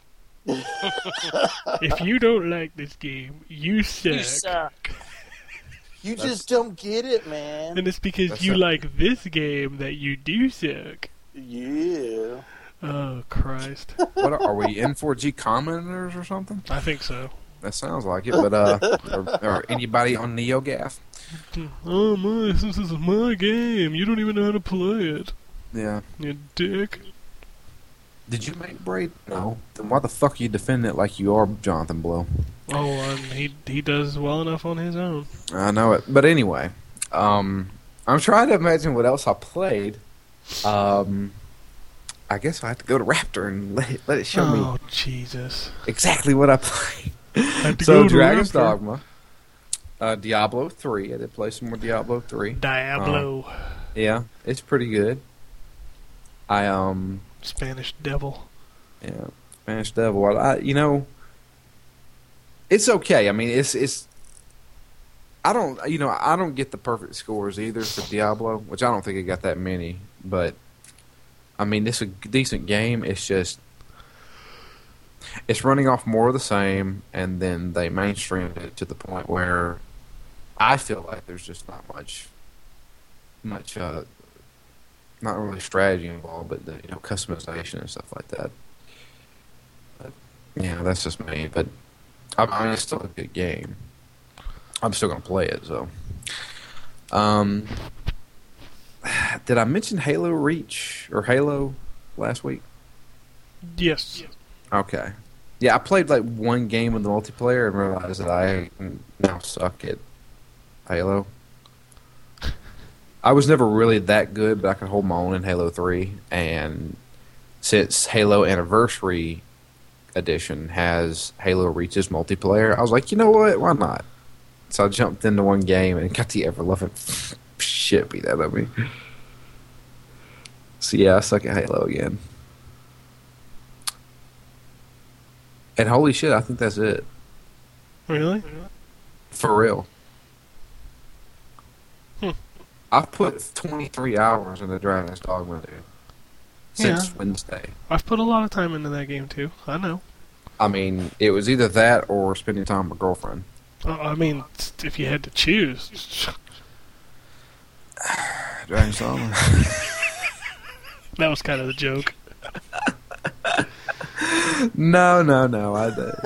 S4: If you don't like this game, you suck.
S1: You suck.
S5: You
S6: That's-
S5: just don't get it, man.
S4: And it's because
S6: That's
S4: you
S6: a-
S4: like this game that you do suck.
S5: Yeah.
S4: Oh, Christ.
S6: What are, are we N four G commenters or something?
S4: I think so.
S6: That sounds like it. But uh, or, or anybody on NeoGaf?
S4: Oh, my, this is my game. You don't even know how to play it.
S6: Yeah.
S4: You dick.
S6: Did you make Braid? No. Then why the fuck are you defending it like you are Jonathan Blow?
S4: Oh, and he he does well enough on his own.
S6: I know it. But anyway, um, I'm trying to imagine what else I played. Um, I guess I have to go to Raptor and let it, let it show me
S4: Oh, Jesus.
S6: exactly what I played.
S4: Had to
S6: So,
S4: go to
S6: Dragon's
S4: Raptor.
S6: Dogma, uh, Diablo three. I did play some more Diablo three.
S4: Diablo.
S6: Yeah, it's pretty good. I um,
S4: Spanish devil.
S6: yeah, Spanish Devil. I, I- you know, it's okay. I mean, it's it's. I don't, you know, I don't get the perfect scores either for Diablo, which I don't think it got that many. But I mean, it's a decent game. It's just it's running off more of the same, and then they mainstreamed it to the point where I feel like there's just not much, much, uh, not really strategy involved, but the, you know, customization and stuff like that. But, yeah, that's just me. But I, I mean, it's still a good game. I'm still gonna play it. So, um, did I mention Halo Reach or Halo last week?
S4: Yes.
S6: Okay. Yeah, I played like one game with the multiplayer and realized that I now suck at Halo. I was never really that good, but I could hold my own in Halo three. And since Halo Anniversary Edition has Halo Reaches multiplayer, I was like, you know what? Why not? So I jumped into one game and got the ever-loving shit beat out of me. So yeah, I suck at Halo again. And holy shit, I think that's it.
S4: Really?
S6: For real.
S4: Hmm.
S6: I've put twenty-three hours into Dragon's Dogma, dude. Since
S4: Yeah.
S6: Wednesday.
S4: I've put a lot of time into that game too. I know.
S6: I mean, it was either that or spending time with my girlfriend.
S4: Uh, I mean, if you had to choose,
S6: Dragon's Dogma.
S4: that was kind of the joke.
S6: no, no, no. I did.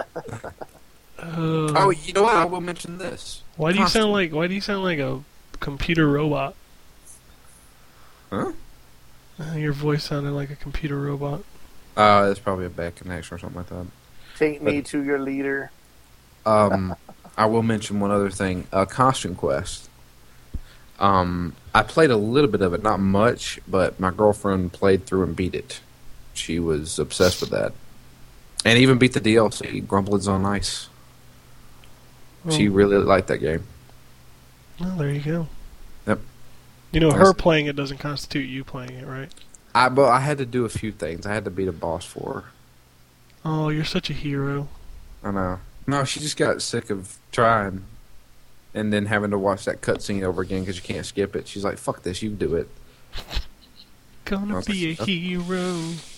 S4: Uh,
S6: Oh, you know what? I will mention this.
S4: why do you
S6: Constant-
S4: sound like? Why do you sound like a computer robot?
S6: Huh?
S4: Uh, your voice sounded like a computer robot.
S6: Uh, it's probably a bad connection or something like that.
S5: Take me to your leader.
S6: Um, I will mention one other thing. Uh, Constant Quest. Um, I played a little bit of it, not much, but my girlfriend played through and beat it. She was obsessed with that. And even beat the D L C, Grumblings on Ice. She
S4: Well,
S6: really liked that game.
S4: well, there you go.
S6: Yep.
S4: You know, her
S6: That's-
S4: playing it doesn't constitute you playing it, right?
S6: I but I had to do a few things. I had to beat a boss for her.
S4: Oh, you're such a hero.
S6: I know. No, she just got sick of trying, and then having to watch that cutscene over again because you can't skip it. She's like, "Fuck this, you do it."
S4: Gonna
S6: Okay.
S4: be a hero.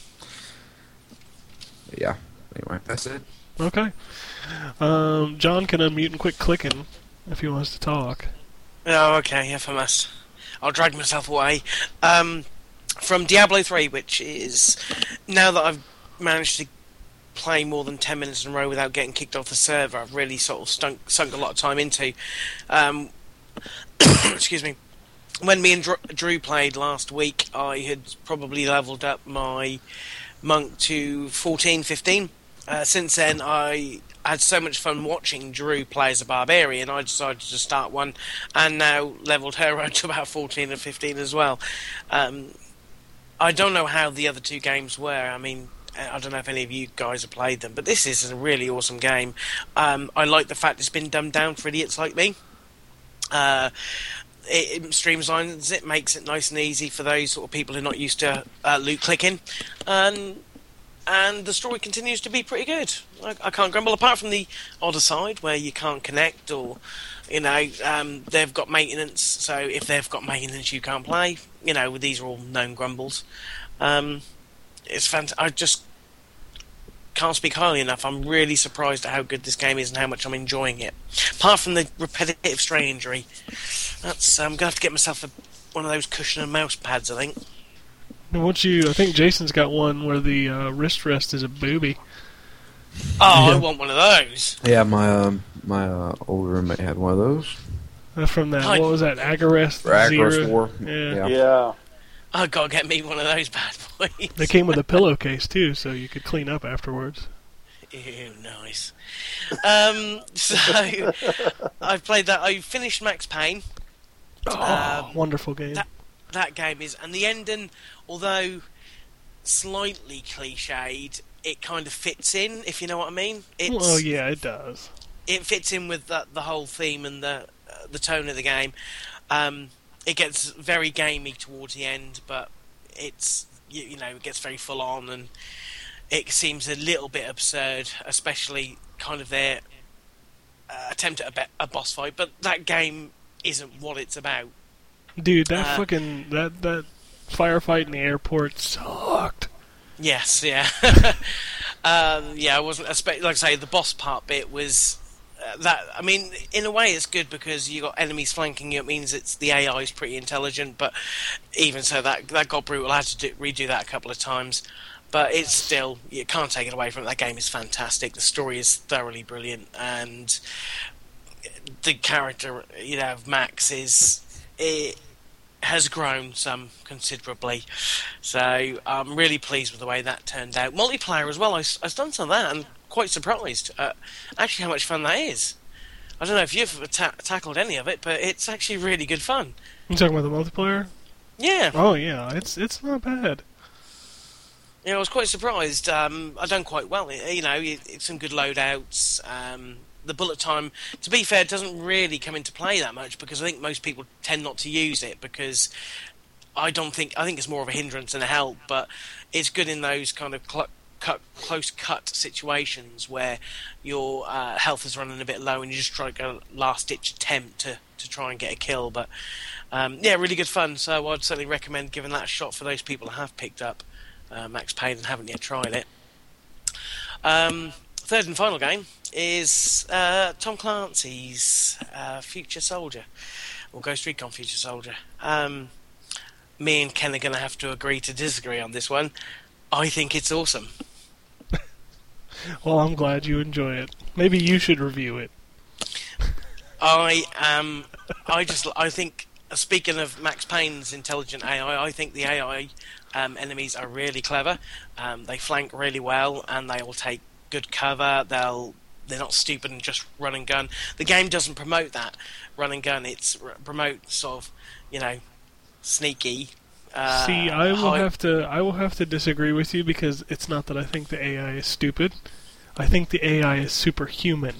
S6: Yeah. Anyway, that's it.
S4: Okay. Um, John can unmute and quit clicking if he wants to talk.
S1: Oh, okay, if I must. I'll drag myself away. Um, from Diablo three, which is... Now that I've managed to play more than ten minutes in a row without getting kicked off the server, I've really sort of stunk, sunk a lot of time into. Um, excuse me. When me and Dr- Drew played last week, I had probably leveled up my monk to fourteen, fifteen. Uh, since then, I had so much fun watching Drew play as a barbarian, I decided to start one, and now leveled her up to about fourteen and fifteen as well. Um, I don't know how the other two games were. I mean, I don't know if any of you guys have played them, but this is a really awesome game. Um, I like the fact it's been dumbed down for idiots like me. Uh, it, it streamlines it, makes it nice and easy for those sort of people who are not used to uh, loot clicking. Um, and the story continues to be pretty good. I, I can't grumble, apart from the odd aside where you can't connect, or, you know, um, they've got maintenance, so if they've got maintenance you can't play. You know, these are all known grumbles. Um, it's fant- I just can't speak highly enough. I'm really surprised at how good this game is and how much I'm enjoying it. Apart from the repetitive strain injury, that's I'm gonna have to get myself a, one of those cushion and mouse pads, I think.
S4: And once you, I think Jason's got one where the uh, wrist rest is a booby.
S1: Oh,
S6: Yeah.
S1: I want one of those.
S6: Yeah, my um, my uh, old roommate had one of those.
S4: Uh, from that,
S1: Hi.
S4: what was that, Agarest
S6: For Agarest
S4: Zero?
S6: War.
S4: Yeah.
S6: Yeah.
S5: Yeah.
S1: I gotta get me one of those bad boys.
S4: They came with a pillowcase too, so you could clean up afterwards.
S1: Ew, nice. Um, so I've played that. I finished Max Payne.
S4: Oh,
S1: Um,
S4: wonderful game.
S1: that- That game is, and the ending, although slightly cliched, it kind of fits in, if you know what I mean. It's,
S4: Well, yeah, it does.
S1: It fits in with the, the whole theme and the uh, the tone of the game. Um, it gets very gamey towards the end, but it's you, you know it gets very full on, and it seems a little bit absurd, especially kind of their uh, attempt at a, be- a boss fight. But that game isn't what it's about.
S4: Dude, that
S1: Uh,
S4: fucking that that firefight in the airport sucked.
S1: Yes, yeah, um, yeah. I wasn't espe- like I say the boss part bit was uh, that. I mean, in a way, it's good because you got enemies flanking you. It means it's the A I is pretty intelligent, but even so, that that got brutal. I had to do, redo that a couple of times, but it's still you can't take it away from it. That game is fantastic. The story is thoroughly brilliant, and the character you know of Max is. It, has grown some considerably, so I'm really pleased with the way that turned out. Multiplayer as well, I, I've done some of that and quite surprised at actually how much fun that is. I don't know if you've ta- tackled any of it, but it's actually really good fun.
S4: You talking about the multiplayer?
S1: Yeah,
S4: Oh yeah, it's it's not bad.
S1: You know, I was quite surprised. Um, I've done quite well. You know, it, it's some good loadouts. Um, the bullet time, to be fair, doesn't really come into play that much because I think most people tend not to use it because I don't think I think it's more of a hindrance than a help. But it's good in those kind of cl- cut, close cut situations where your uh, health is running a bit low and you just try to go last ditch attempt to, to try and get a kill. But um, yeah, really good fun. So I'd certainly recommend giving that a shot for those people who have picked up Uh, Max Payne and haven't yet tried it. Um, third and final game is uh, Tom Clancy's uh, Future Soldier, or Ghost Recon Future Soldier. Um, me and Ken are going to have to agree to disagree on this one. I think it's awesome.
S4: Well, I'm glad you enjoy it. Maybe you should review it.
S1: I am. I just. I think. Speaking of Max Payne's intelligent A I, I think the A I um, enemies are really clever. Um, they flank really well, and they will take good cover. They'll they're not stupid and just run and gun. The game doesn't promote that run and gun. It's r- promote sort of, you know, sneaky. Uh,
S4: See, I will
S1: high-
S4: have to I will have to disagree with you because it's not that I think the A I is stupid. I think the A I is superhuman.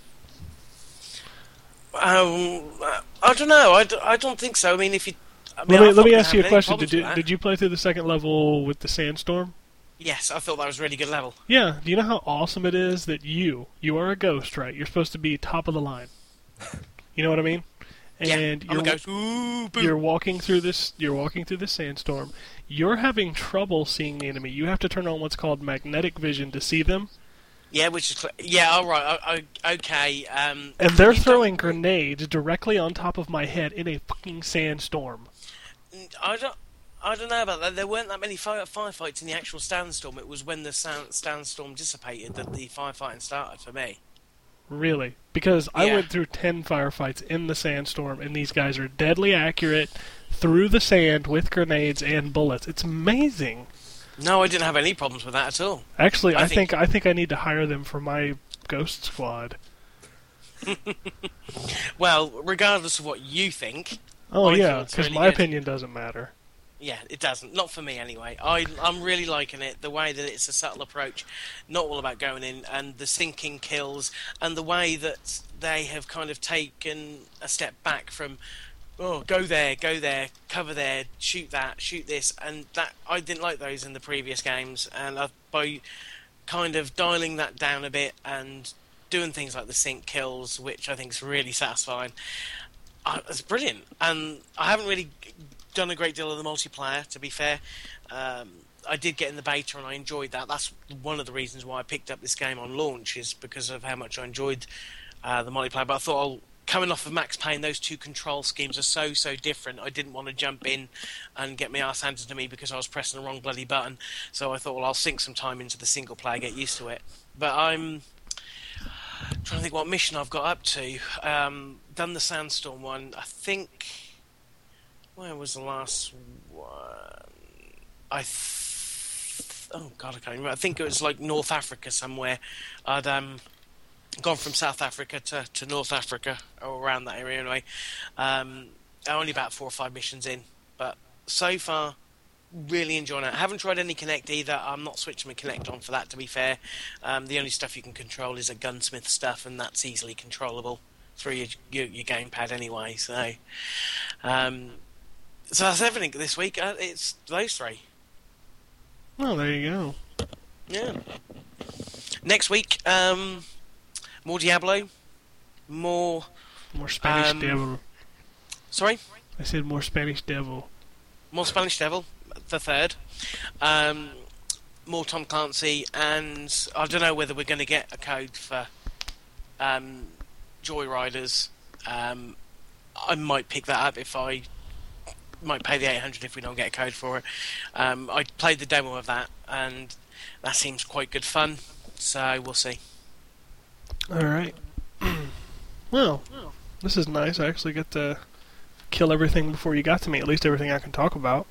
S1: Um, I don't know. I, d- I don't think so. I mean, if you. I mean,
S4: Let me,
S1: I
S4: let
S1: thought
S4: me
S1: we
S4: ask you a
S1: didn't have any
S4: question. Did
S1: problems
S4: you
S1: with that.
S4: did you play through the second level with the sandstorm?
S1: Yes, I thought that was a really good level.
S4: Yeah. Do you know how awesome it is that you you are a ghost, right? You're supposed to be top of the line. You know what I mean? And
S1: Yeah,
S4: you're
S1: I'm gonna go. Ooh, boo.
S4: you're walking through this you're walking through this sandstorm. You're having trouble seeing the enemy. You have to turn on what's called magnetic vision to see them.
S1: Yeah, which is cl- yeah. All right. I, I, okay. Um,
S4: And they're
S1: you don't-
S4: throwing grenades directly on top of my head in a fucking sandstorm.
S1: I don't. I don't know about that. There weren't that many fire, firefights in the actual sandstorm. It was when the sound, sandstorm dissipated that the firefighting started for me.
S4: Really? Because I
S1: Yeah.
S4: went through ten firefights in the sandstorm, and these guys are deadly accurate through the sand with grenades and bullets. It's amazing.
S1: No, I didn't have any problems with that at all.
S4: Actually,
S1: I
S4: I think,
S1: think-
S4: I think I need to hire them for my ghost squad.
S1: Well, regardless of what you think,
S4: Oh
S1: I
S4: yeah,
S1: feel it's
S4: because
S1: really
S4: my
S1: good.
S4: opinion doesn't matter.
S1: yeah, it doesn't. Not for me anyway. I, I'm really liking it. The way that it's a subtle approach, not all about going in, and the sinking kills, and the way that they have kind of taken a step back from, oh, go there, go there, cover there, shoot that, shoot this, and that I didn't like those in the previous games, and I've, by kind of dialing that down a bit and doing things like the sink kills, which I think is really satisfying. Uh, it's brilliant, and I haven't really done a great deal of the multiplayer, to be fair. Um, I did get in the beta and I enjoyed that. That's one of the reasons why I picked up this game on launch, is because of how much I enjoyed uh, the multiplayer. But I thought, oh, coming off of Max Payne, those two control schemes are so, so different. I didn't want to jump in and get my ass handed to me because I was pressing the wrong bloody button. So I thought, well, I'll sink some time into the single player, get used to it. But I'm trying to think what mission I've got up to. Um, done the Sandstorm one. I think... Where was the last one? I... Th- oh, God, I can't remember. I think it was like North Africa somewhere. I'd um, gone from South Africa to, to North Africa, or around that area anyway. Um, only about four or five missions in. But so far, really enjoying it. I haven't tried any Kinect either. I'm not switching my Kinect on for that, to be fair. Um, the only stuff you can control is a gunsmith stuff, and that's easily controllable through your your, your gamepad anyway. So, um, so that's everything this week. Uh, it's those three.
S4: Well, there you go.
S1: Yeah. Next week, um, more Diablo, more.
S4: More Spanish
S1: Um,
S4: Devil.
S1: Sorry,
S4: I said more Spanish Devil.
S1: more Spanish Devil, the third. Um, more Tom Clancy, and I don't know whether we're going to get a code for um, Joyriders. Um, I might pick that up if I might pay the eight hundred if we don't get a code for it. Um, I played the demo of that, and that seems quite good fun. So we'll see.
S4: All right. Well, this is nice. I actually get to kill everything before you got to me. At least everything I can talk about.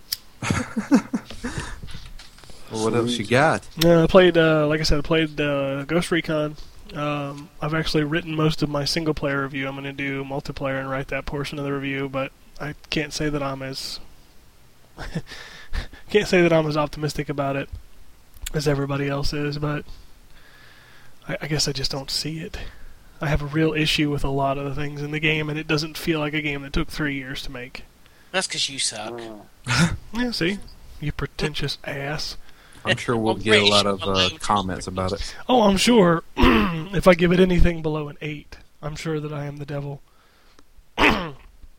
S6: Well, what else you got?
S4: Uh, I played, uh, like I said, I played uh, Ghost Recon. Um, I've actually written most of my single player review. I'm going to do multiplayer and write that portion of the review, but I can't say that I'm as can't can't say that I'm as optimistic about it as everybody else is, but I, I guess I just don't see it. I have a real issue with a lot of the things in the game, and it doesn't feel like a game that took three years to make.
S1: That's because you suck.
S5: Mm.
S4: Yeah, see? You pretentious ass.
S6: I'm sure we'll
S1: I'm
S6: get a
S1: pretty
S6: lot
S1: sure
S6: of
S1: I'm
S6: uh,
S1: allowed to
S6: comments
S1: be
S6: about it.
S4: Oh, I'm sure if I give it anything below an eight, I'm sure that I am the devil. um,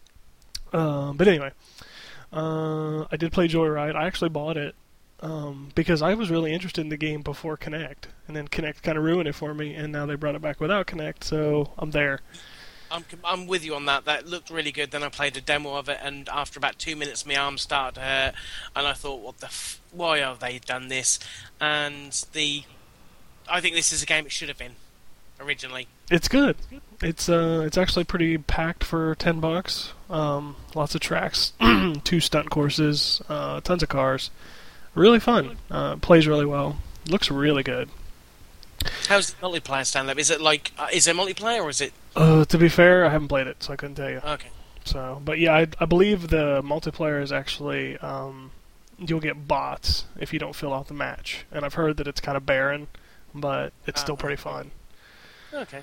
S4: but anyway, uh, I did play Joyride. I actually bought it um, because I was really interested in the game before Connect, and then Connect kind of ruined it for me, and now they brought it back without Connect, so I'm there.
S1: I'm I'm with you on that. That looked really good. Then I played a demo of it, and after about two minutes, my arm started to hurt, and I thought, "What the? F- why have they done this?" And the, I think this is a game it should have been originally.
S4: It's good. It's uh, it's actually pretty packed for ten bucks. Um, lots of tracks, two stunt courses, uh, tons of cars. Really fun. Uh, plays really well. Looks really good.
S1: How's the multiplayer stand up? Is it like uh, is it multiplayer or is it
S4: Uh, to be fair, I haven't played it, so I couldn't tell you.
S1: okay?
S4: So, but yeah, I, I believe the multiplayer is actually um, you'll get bots if you don't fill out the match, and I've heard that it's kind of barren, but it's still
S1: Uh,
S4: pretty fun.
S1: Okay.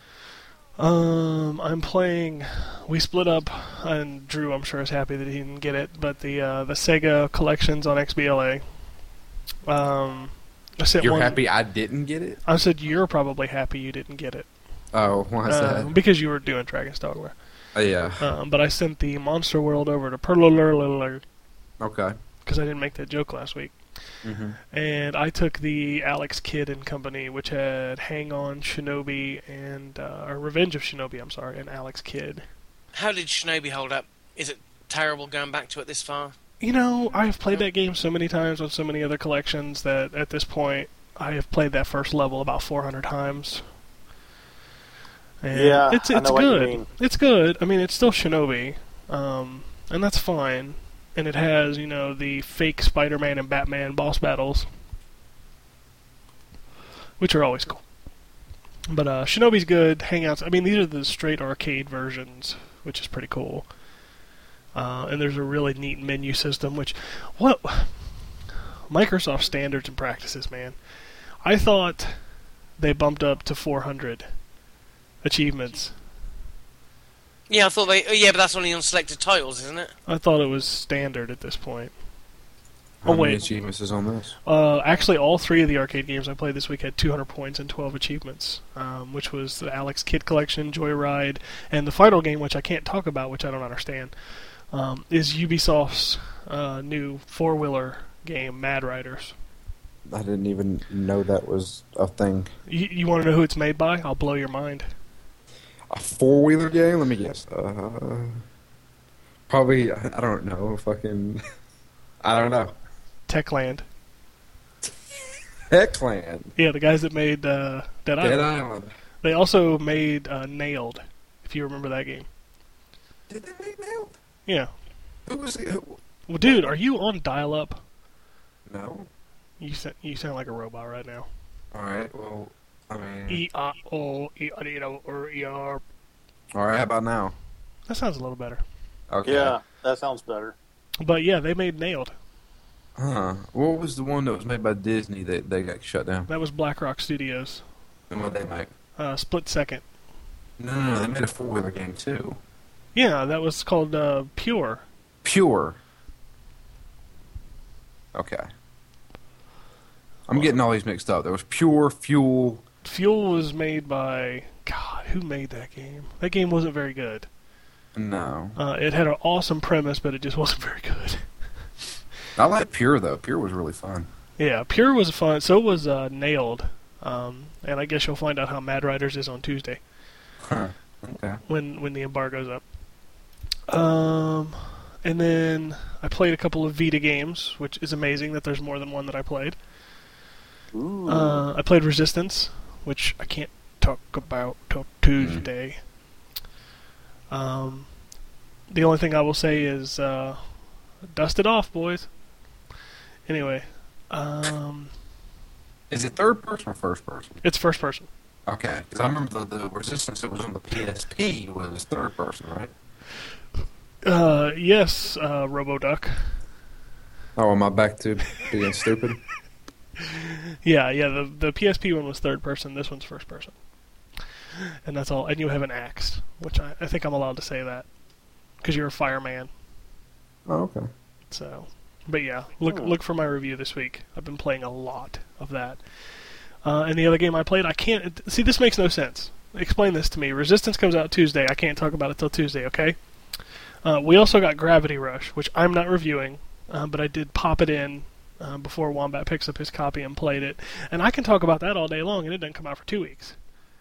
S4: Um, I'm playing. We split up, and Drew, I'm sure, is happy that he didn't get it. But the uh, the Sega collections on X B L A. Um, I sent
S6: You're
S4: one,
S6: happy I didn't get it?
S4: I said you're probably happy you didn't get it
S6: Oh, why is
S4: uh,
S6: that?
S4: because you were doing Dragon's Dogma.
S6: Oh, yeah.
S4: Um, but I sent the Monster World over to Perlalurlalur
S6: Okay.
S4: because I didn't make that joke last week.
S6: Mm-hmm.
S4: And I took the Alex Kidd and Company, which had Hang On, Shinobi, and uh, or Revenge of Shinobi. I'm sorry, and Alex Kidd.
S1: How did Shinobi hold up? Is it terrible going back to it this far?
S4: You know, I have played that game so many times on so many other collections that at this point I have played that first level about four hundred times. And
S5: Yeah,
S4: it's
S5: I
S4: it's
S5: know what you
S4: good.
S5: mean.
S4: It's good. I mean, it's still Shinobi, um, and that's fine. And it has, you know, the fake Spider-Man and Batman boss battles, which are always cool. But uh, Shinobi's good. Hangouts. I mean, these are the straight arcade versions, which is pretty cool. Uh, and there's a really neat menu system, which, what, Microsoft standards and practices, man. I thought they bumped up to four hundred achievements.
S1: Yeah, I thought they. oh, Yeah, but that's only on selected titles, isn't it?
S4: I thought it was standard at this point.
S6: How
S4: Oh,
S6: many
S4: wait.
S6: achievements is on this?
S4: Uh, actually, all three of the arcade games I played this week had two hundred points and twelve achievements, um, which was the Alex Kidd Collection, Joyride, and the final game, which I can't talk about, which I don't understand, um, is Ubisoft's uh, new four-wheeler game, Mad Riders.
S6: I didn't even know that was a thing.
S4: You, you want to know who it's made by? I'll blow your mind.
S6: A four-wheeler game? Let me guess. Uh, probably, I don't know, fucking... I don't know.
S4: Techland.
S6: Heckland.
S4: Yeah, the guys that made uh, Dead
S6: Dead
S4: Island.
S6: Island.
S4: They also made uh, Nailed, if you remember that game.
S6: Did they make Nailed?
S4: Yeah.
S6: Who was it? Who?
S4: Well, dude, are you on dial-up?
S6: No.
S4: You, sa- you sound like a robot right now.
S6: Alright, well, I mean...
S4: E R O E R E R E R.
S6: Alright, how about now?
S4: That sounds a little better.
S6: Okay.
S5: Yeah, that sounds better.
S4: But yeah, they made Nailed.
S6: Huh. What was the one that was made by Disney that they got shut down?
S4: That was Black Rock Studios.
S6: And what they make?
S4: Uh, Split Second.
S6: No, no, no, they made a four-wheeler game, too.
S4: Yeah, that was called uh, Pure.
S6: Pure. Okay. I'm getting all these mixed up. There was Pure, Fuel...
S4: Fuel was made by... God, who made that game? That game wasn't very good.
S6: No.
S4: Uh, it had an awesome premise, but it just wasn't very good.
S6: I like Pure, though. Pure was really fun.
S4: Yeah, Pure was fun. So was uh, Nailed. Um, and I guess you'll find out how Mad Riders is on Tuesday
S6: Huh. Okay.
S4: when when the embargo's up. Um, and then I played a couple of Vita games, which is amazing that there's more than one that I played.
S5: Ooh.
S4: Uh, I played Resistance, which I can't talk about till Tuesday. Um, the only thing I will say is uh, dust it off, boys. Anyway, um,
S6: Is it third person or first person?
S4: it's first person.
S6: Okay, because I remember the, the Resistance that was on the P S P was third person, right?
S4: Uh, yes, uh, RoboDuck.
S6: Oh, am I back to being stupid?
S4: Yeah, yeah. The the P S P one was third person. This one's first person, and that's all. And you have an axe, which I, I think I'm allowed to say that because you're a fireman.
S6: Oh, okay.
S4: So, but yeah, look
S5: Hmm.
S4: look for my review this week. I've been playing a lot of that. Uh, and the other game I played, I can't see. This makes no sense. Explain this to me. Resistance comes out Tuesday. I can't talk about it till Tuesday. Okay. Uh, we also got Gravity Rush, which I'm not reviewing, uh, but I did pop it in uh, before Wombat picks up his copy and played it, and I can talk about that all day long, and it doesn't come out for two weeks.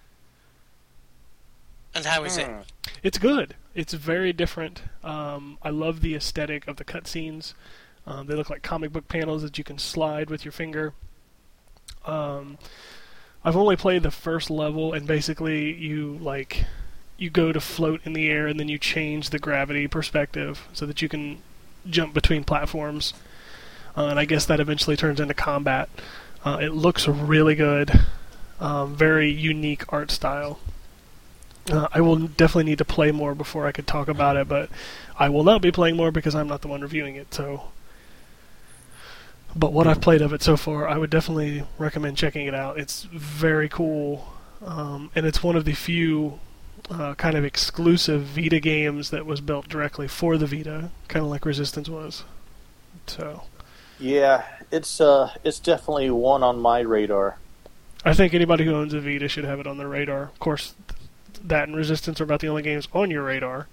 S1: And how is it?
S5: Hmm.
S4: It's good. It's very different. Um, I love the aesthetic of the cutscenes. Um, they look like comic book panels that you can slide with your finger. Um, I've only played the first level, and basically you like you go to float in the air, and then you change the gravity perspective so that you can jump between platforms. Uh, and I guess that eventually turns into combat. Uh, it looks really good. Um, very unique art style. Uh, I will definitely need to play more before I could talk about it, but I will not be playing more because I'm not the one reviewing it. So, but what I've played of it so far, I would definitely recommend checking it out. It's very cool, um, and it's one of the few uh, kind of exclusive Vita games that was built directly for the Vita, kind of like Resistance was. So,
S5: Yeah, it's uh, it's definitely one on my radar.
S4: I think anybody who owns a Vita should have it on their radar. Of course, that and Resistance are about the only games on your radar,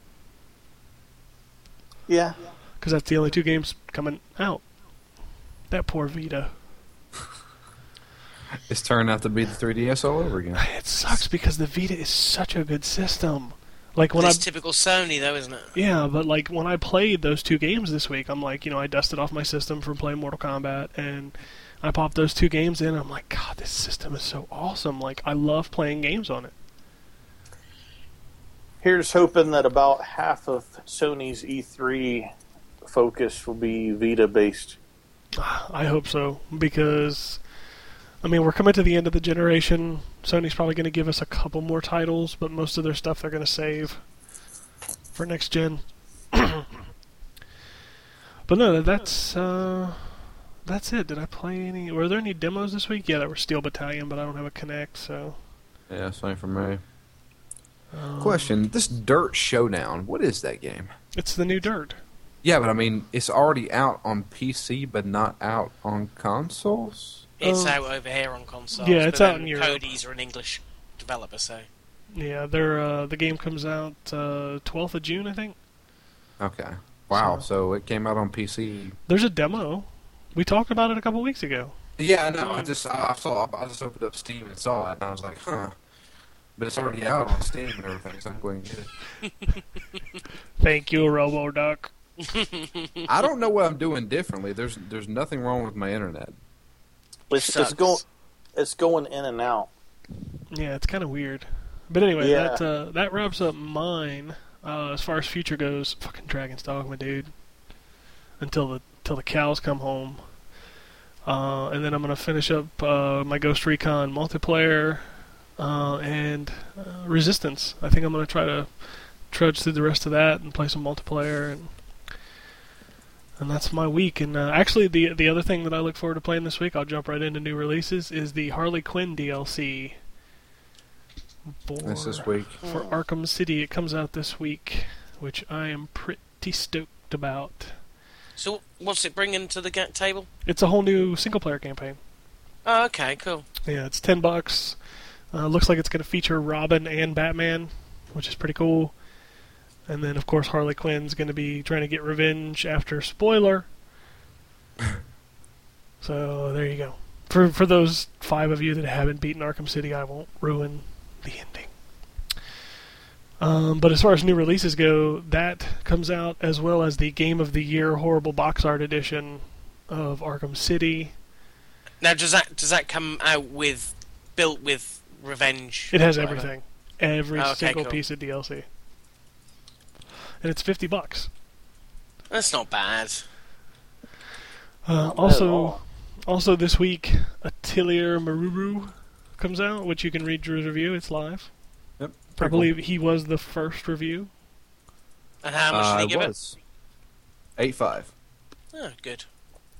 S5: Yeah,
S4: because that's the only two games coming out. That poor Vita.
S6: It's turned out to be the three D S all over again.
S4: It sucks because the Vita is such a good system. Like when I,
S1: It's typical Sony, though, isn't it?
S4: yeah, but like when I played those two games this week, I'm like, you know, I dusted off my system from playing Mortal Kombat, and I popped those two games in. And I'm like, God, this system is so awesome. Like I love playing games on it.
S5: here's hoping that about half of Sony's E three focus will be Vita based.
S4: I hope so, because I mean we're coming to the end of the generation. Sony's probably going to give us a couple more titles, but most of their stuff they're going to save for next gen. But no, that's uh, that's it. Did I play any? Were there any demos this week? Yeah, there were Steel Battalion, but I don't have a Kinect, so.
S6: Yeah, same for me.
S4: Um,
S6: Question: This Dirt Showdown, what is that game?
S4: It's the new Dirt.
S6: Yeah, but I mean, it's already out on P C, but not out on consoles.
S1: It's
S4: Oh.
S1: out over here on consoles.
S4: Yeah, it's
S1: but
S4: out
S1: then
S4: in Europe.
S1: Cody's are an English developer, so
S4: Yeah, they're uh, the game comes out uh, twelfth of June, I think.
S6: Okay. Wow.
S4: So-
S6: So it came out on P C.
S4: There's a demo. We talked about it a couple weeks ago.
S6: Yeah, I know. I just I saw. I just opened up Steam and saw it, and I was like, huh. But it's already out on Steam and everything, so I'm going to get it.
S4: Thank you, RoboDuck.
S6: I don't know what I'm doing differently. There's there's nothing wrong with my internet.
S5: It's, it's
S1: Sucks.
S5: going it's going in and out.
S4: Yeah, it's kind of weird. But anyway,
S5: Yeah.
S4: that uh, that wraps up mine. Uh, as far as future goes, fucking Dragon's Dogma, dude. Until the till the cows come home. Uh, and then I'm gonna finish up uh, my Ghost Recon multiplayer uh, and uh, Resistance. I think I'm gonna try to trudge through the rest of that and play some multiplayer, and and that's my week. And uh, actually, the the other thing that I look forward to playing this week, I'll jump right into new releases, is the Harley Quinn D L C. For,
S6: This this week.
S4: for Arkham City. It comes out this week, which I am pretty stoked about.
S1: So what's it bringing to the ga- table?
S4: It's a whole new single-player campaign.
S1: Oh, okay, cool.
S4: Yeah, it's ten bucks. Uh, looks like it's going to feature Robin and Batman, which is pretty cool. And then, of course, Harley Quinn's going to be trying to get revenge after spoiler. So there you go. For for those five of you that haven't beaten Arkham City, I won't ruin the ending. Um, but as far as new releases go, that comes out as well as the Game of the Year Horrible Box Art Edition of Arkham City.
S1: Now, does that does that come out with built with revenge?
S4: It has
S1: whatever?
S4: everything, every
S1: Okay,
S4: single
S1: cool.
S4: piece of D L C, and it's fifty bucks.
S1: That's not bad.
S4: Uh,
S5: Not bad at
S4: also,
S5: all.
S4: also this week, Atelier Maruru comes out, which you can read Drew's review. It's live.
S6: Yep.
S4: I believe he was the first review.
S1: And how much
S6: uh,
S1: did he
S6: it
S1: give
S6: was eight five.
S1: it? Oh, good.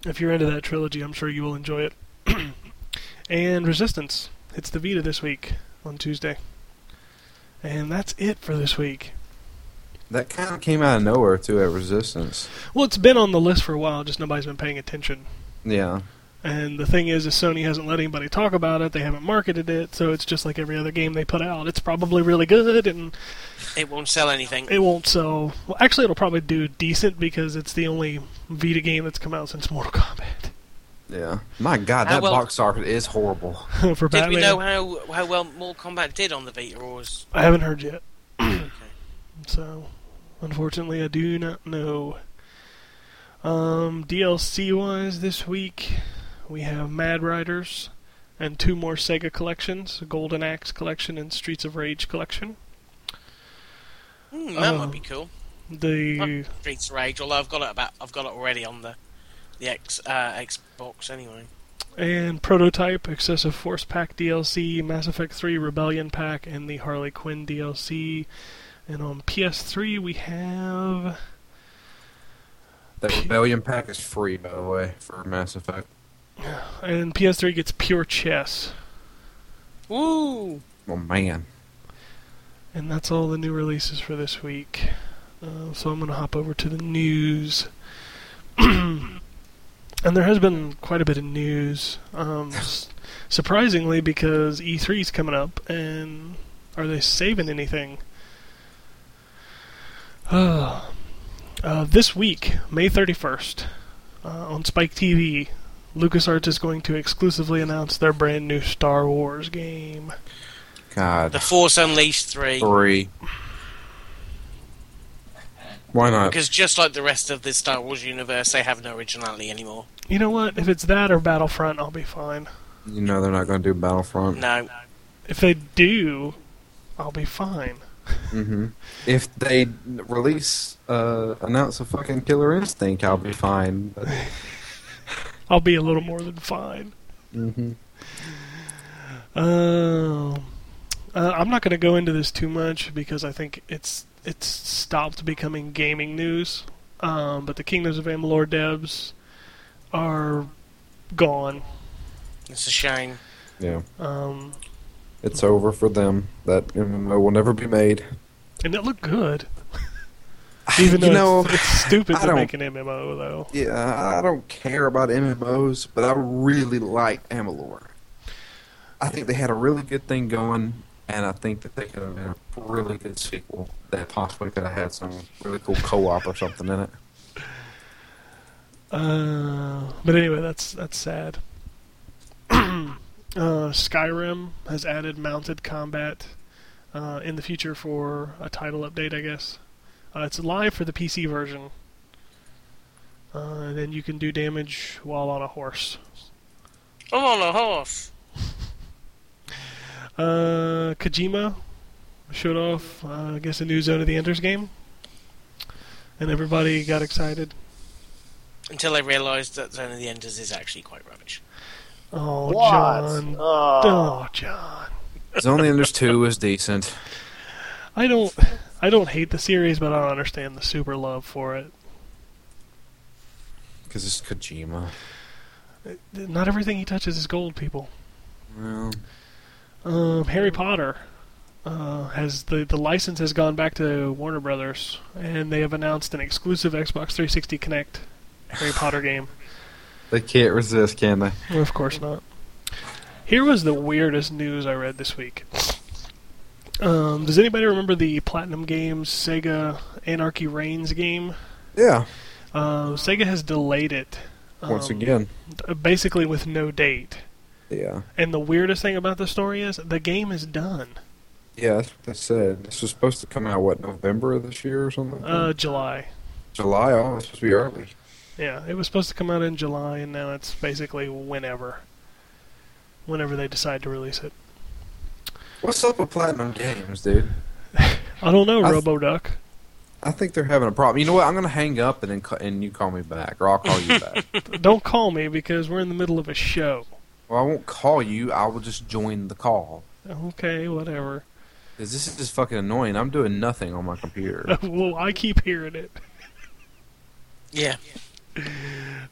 S4: If you're into that trilogy, I'm sure you will enjoy it. And Resistance hits the Vita this week on Tuesday. And that's it for this week.
S6: That kind of came out of nowhere, too, at Resistance.
S4: Well, it's been on the list for a while, just nobody's been paying attention.
S6: Yeah.
S4: And the thing is, is Sony hasn't let anybody talk about it, they haven't marketed it, so it's just like every other game they put out. It's probably really good, and
S1: It won't sell anything.
S4: it won't sell... Well, actually, it'll probably do decent, because it's the only Vita game that's come out since Mortal Kombat.
S6: Yeah. My God,
S1: How
S6: that
S1: well-
S6: box art is horrible.
S4: For
S1: Did
S4: Batman,
S1: we know how, how well Mortal Kombat did on the Vita, or was...
S4: I haven't heard yet. So, unfortunately, I do not know. Um, D L C-wise this week, we have Mad Riders and two more Sega collections, a Golden Axe collection and Streets of Rage collection.
S1: Hmm, that
S4: Uh,
S1: might be cool.
S4: The
S1: Streets of Rage, although I've got it about, I've got it already on the the X uh, Xbox anyway.
S4: and Prototype, Excessive Force Pack D L C, Mass Effect three Rebellion Pack, and the Harley Quinn D L C. And on P S three we have...
S6: The Rebellion pack is free, by the way, for Mass Effect.
S4: And P S three gets Pure Chess.
S1: Woo!
S6: Oh, man.
S4: And that's all the new releases for this week. Uh, so I'm going to hop over to the news. And there has been quite a bit of news. Um, s- surprisingly, because E three is coming up, and are they saving anything? Uh, uh, this week, May thirty-first, uh, on Spike T V, LucasArts is going to exclusively announce their brand new Star Wars game.
S6: God.
S1: The Force Unleashed three.
S6: Three. Why not?
S1: Because just like the rest of the Star Wars universe, they have no originality anymore.
S4: You know what? If it's that or Battlefront, I'll be fine.
S6: You know they're not going to do Battlefront.
S1: No.
S4: If they do, I'll be fine.
S6: hmm If they release, uh, announce a fucking Killer Instinct, I'll be fine. But...
S4: I'll be a little more than fine.
S6: hmm
S4: Uh, uh, I'm not going to go into this too much because I think it's it's stopped becoming gaming news. Um, but the Kingdoms of Amalur devs are gone.
S1: It's a shame.
S6: Yeah.
S4: Um,
S6: It's over for them. That M M O will never be made.
S4: and it looked good. Even though
S6: you know,
S4: it's, it's stupid
S6: I
S4: to
S6: don't-
S4: make an M M O, though.
S6: Yeah, I don't care about M M Os, but I really like Amalur. I think they had a really good thing going, and I think that they could have been a really good sequel that possibly could have had some really cool co-op or something in it.
S4: Uh, but anyway, that's that's sad. uh, Skyrim has added mounted combat uh, in the future for a title update, I guess. Uh, it's live for the P C version. Uh, and then you can do damage while on a horse.
S1: I'm on a horse.
S4: Uh, Kojima showed off, uh, I guess, a new Zone of the Enders game. And everybody got excited.
S1: Until they realised that Zone of the Enders is actually quite rubbish.
S4: Oh,
S5: What?
S4: John.
S5: Oh.
S4: Oh, John.
S6: Zone of the Enders two is decent.
S4: I don't, I don't hate the series, but I don't understand the super love for it.
S6: Because it's Kojima.
S4: Not everything he touches is gold, people.
S6: Well,
S4: Um, Harry Potter uh, has the the license has gone back to Warner Brothers, and they have announced an exclusive Xbox three sixty Connect Harry Potter game.
S6: they can't resist, can they?
S4: Well, of course not. Here was the weirdest news I read this week. Um, does anybody remember the Platinum Games Sega Anarchy Reigns game?
S6: Yeah.
S4: Uh, Sega has delayed it.
S6: Once
S4: um,
S6: again.
S4: Basically with no date.
S6: Yeah.
S4: And the weirdest thing about the story is the game is done.
S6: Yeah, that's what they said. This was supposed to come out, what, November of this year or something?
S4: Uh, July.
S6: July? Oh, it's supposed to be early.
S4: Yeah, it was supposed to come out in July, and now it's basically whenever. Whenever they decide to release it.
S6: What's up with Platinum Games, dude?
S4: I don't know,
S6: I th-
S4: RoboDuck.
S6: I think they're having a problem. You know what? I'm going to hang up and then ca- and you call me back, or I'll call you back.
S4: Don't call me because we're in the middle of a show.
S6: Well, I won't call you. I will just join the call.
S4: Okay, whatever.
S6: Because this is just fucking annoying. I'm doing nothing on my computer.
S4: Well, I keep hearing it.
S1: Yeah.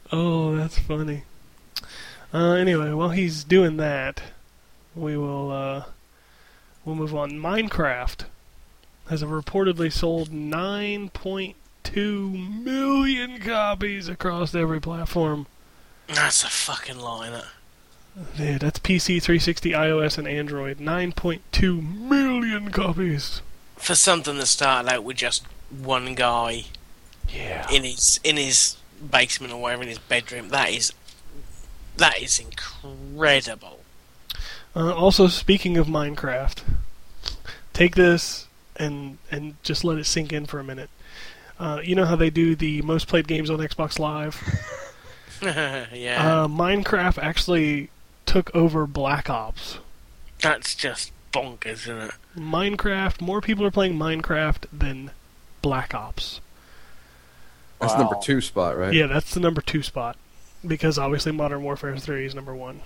S4: Oh, that's funny. Uh, anyway, while he's doing that, we will uh, we'll move on. Minecraft has reportedly sold nine point two million copies across every platform.
S1: That's a fucking lie, that.
S4: Yeah, that's P C, three sixty, iOS, and Android. nine point two million copies.
S1: For something that started out with just one guy
S4: Yeah.
S1: in his in his basement or whatever, in his bedroom, that is that is incredible.
S4: Uh, also, speaking of Minecraft, take this and and just let it sink in for a minute. Uh, you know how they do the most played games on Xbox Live?
S1: Yeah,
S4: Uh, Minecraft actually took over Black Ops.
S1: that's just bonkers, isn't it?
S4: Minecraft, more people are playing Minecraft than Black Ops.
S6: That's
S5: Wow.
S6: number two spot, right?
S4: Yeah, that's the number two spot. Because obviously Modern Warfare three is number one.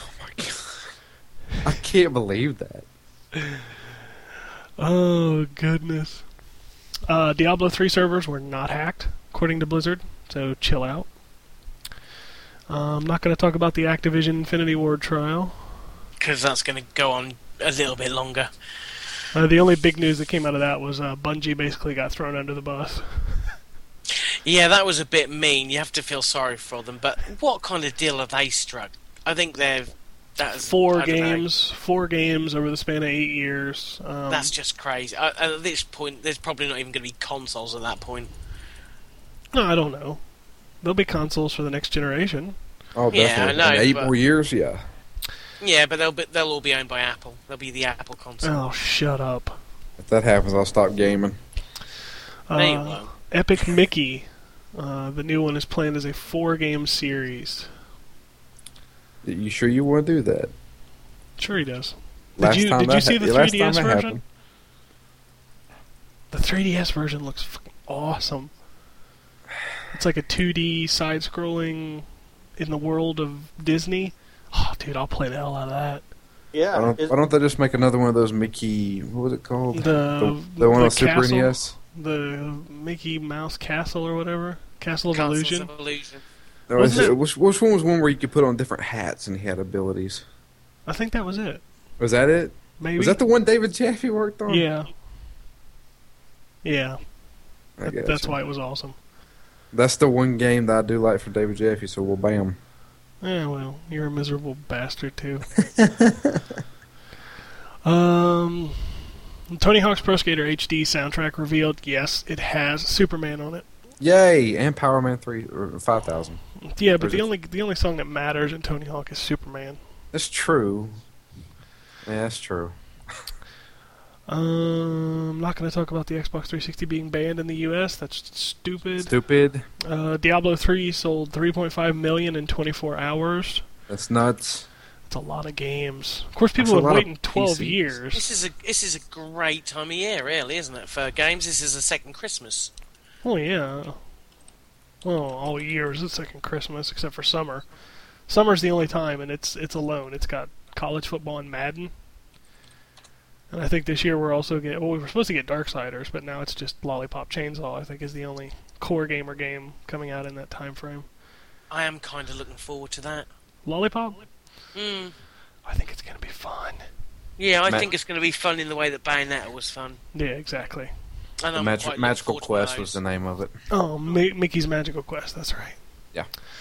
S6: I can't believe that.
S4: Oh, goodness. Uh, Diablo three servers were not hacked, according to Blizzard, so chill out. Uh, I'm not going to talk about the Activision Infinity Ward trial.
S1: Because that's going to go on a little bit longer.
S4: Uh, the only big news that came out of that was uh, Bungie basically got thrown under the bus.
S1: Yeah, that was a bit mean. You have to feel sorry for them. But what kind of deal have they struck? I think they've... That's,
S4: Four
S1: I don't know.
S4: games, four games over the span of eight years. Um,
S1: That's just crazy. Uh, at this point, there's probably not even going to be consoles at that point.
S4: No, I don't know. There'll be consoles for the next generation.
S6: Oh,
S1: Yeah,
S6: definitely.
S1: I know,
S6: In eight
S1: but-
S6: more years, yeah.
S1: Yeah, but they'll be, they'll all be owned by Apple. They'll be the Apple console.
S4: Oh, shut up.
S6: If that happens, I'll stop gaming.
S4: Uh,
S1: No, you won't.
S4: Epic Mickey, uh, the new one is planned as a four-game series.
S6: You sure you want to do that?
S4: Sure he does. Did
S6: Last
S4: you
S6: time
S4: did
S6: that
S4: you see
S6: ha-
S4: the
S6: last
S4: three D S
S6: time that
S4: version?
S6: happened.
S4: The three D S version looks fucking awesome. It's like a two D side-scrolling in the world of Disney. Oh, dude, I'll play the hell out of that.
S5: Yeah.
S6: Why don't,
S5: is-
S6: why don't they just make another one of those Mickey... What was it called?
S4: The
S6: the, the one
S4: the
S6: on Super
S4: castle,
S6: N E S?
S4: the Mickey Mouse Castle or whatever, Castle of
S1: Castles
S4: Illusion.
S1: of Illusion.
S6: No,
S4: Wasn't
S6: is it-
S4: it-
S6: which, which one was one where you could put on different hats and he had abilities?
S4: I think that was it.
S6: Was that it?
S4: Maybe.
S6: Was that the one David Jaffe worked on?
S4: Yeah. Yeah.
S6: I
S4: That-
S6: guess.
S4: that's why it was awesome.
S6: That's the one game that I do like for David Jaffe, so we'll bam.
S4: Yeah, well, you're a miserable bastard too. um, Tony Hawk's Pro Skater H D soundtrack revealed. Yes, it has Superman on it.
S6: Yay! And Power Man three or five thousand.
S4: Yeah,
S6: Or
S4: but
S6: is
S4: the
S6: it-
S4: only the only song that matters in Tony Hawk is Superman.
S6: That's true. Yeah, that's true.
S4: Um, I'm not going to talk about the Xbox three sixty being banned in the U S. That's stupid.
S6: Stupid.
S4: Uh, Diablo three sold three point five million in twenty-four hours.
S6: That's nuts.
S4: That's a lot of games. Of course,
S6: That's
S4: people
S6: a
S4: have
S6: lot of
S4: waited twelve
S6: P Cs.
S4: years.
S1: This is a this is a great time of year, really, isn't it? For games, this is a second Christmas.
S4: Oh yeah. Well, all year is the second Christmas except for summer. Summer's the only time, and it's it's alone. It's got college football and Madden. And I think this year we're also getting. Well, we were supposed to get Darksiders, but now it's just Lollipop Chainsaw. I think is the only core gamer game coming out in that time frame.
S1: I am kind of looking forward to that.
S4: Lollipop?
S1: Mm.
S4: I think it's gonna be fun.
S1: Yeah, I
S6: Ma-
S1: think it's going to be fun in the way that Bayonetta was fun.
S4: Yeah, exactly.
S1: And
S6: The
S1: I'm
S6: Mag-
S1: quite looking
S6: Magical
S1: forward to
S6: Quest
S1: those.
S6: was the name of it.
S4: Oh, Mi- Mickey's Magical Quest. That's right.
S6: Yeah.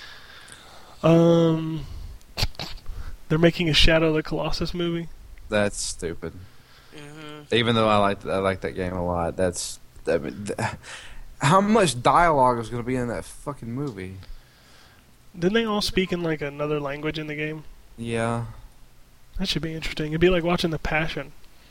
S4: Um, they're making a Shadow of the Colossus movie.
S6: That's stupid.
S1: Mhm.
S6: Even though I like I like that game a lot, that's I mean, th- how much dialogue is going to be in that fucking movie?
S4: Didn't they all speak in like another language in the game?
S6: Yeah.
S4: That should be interesting. It'd be like watching The Passion,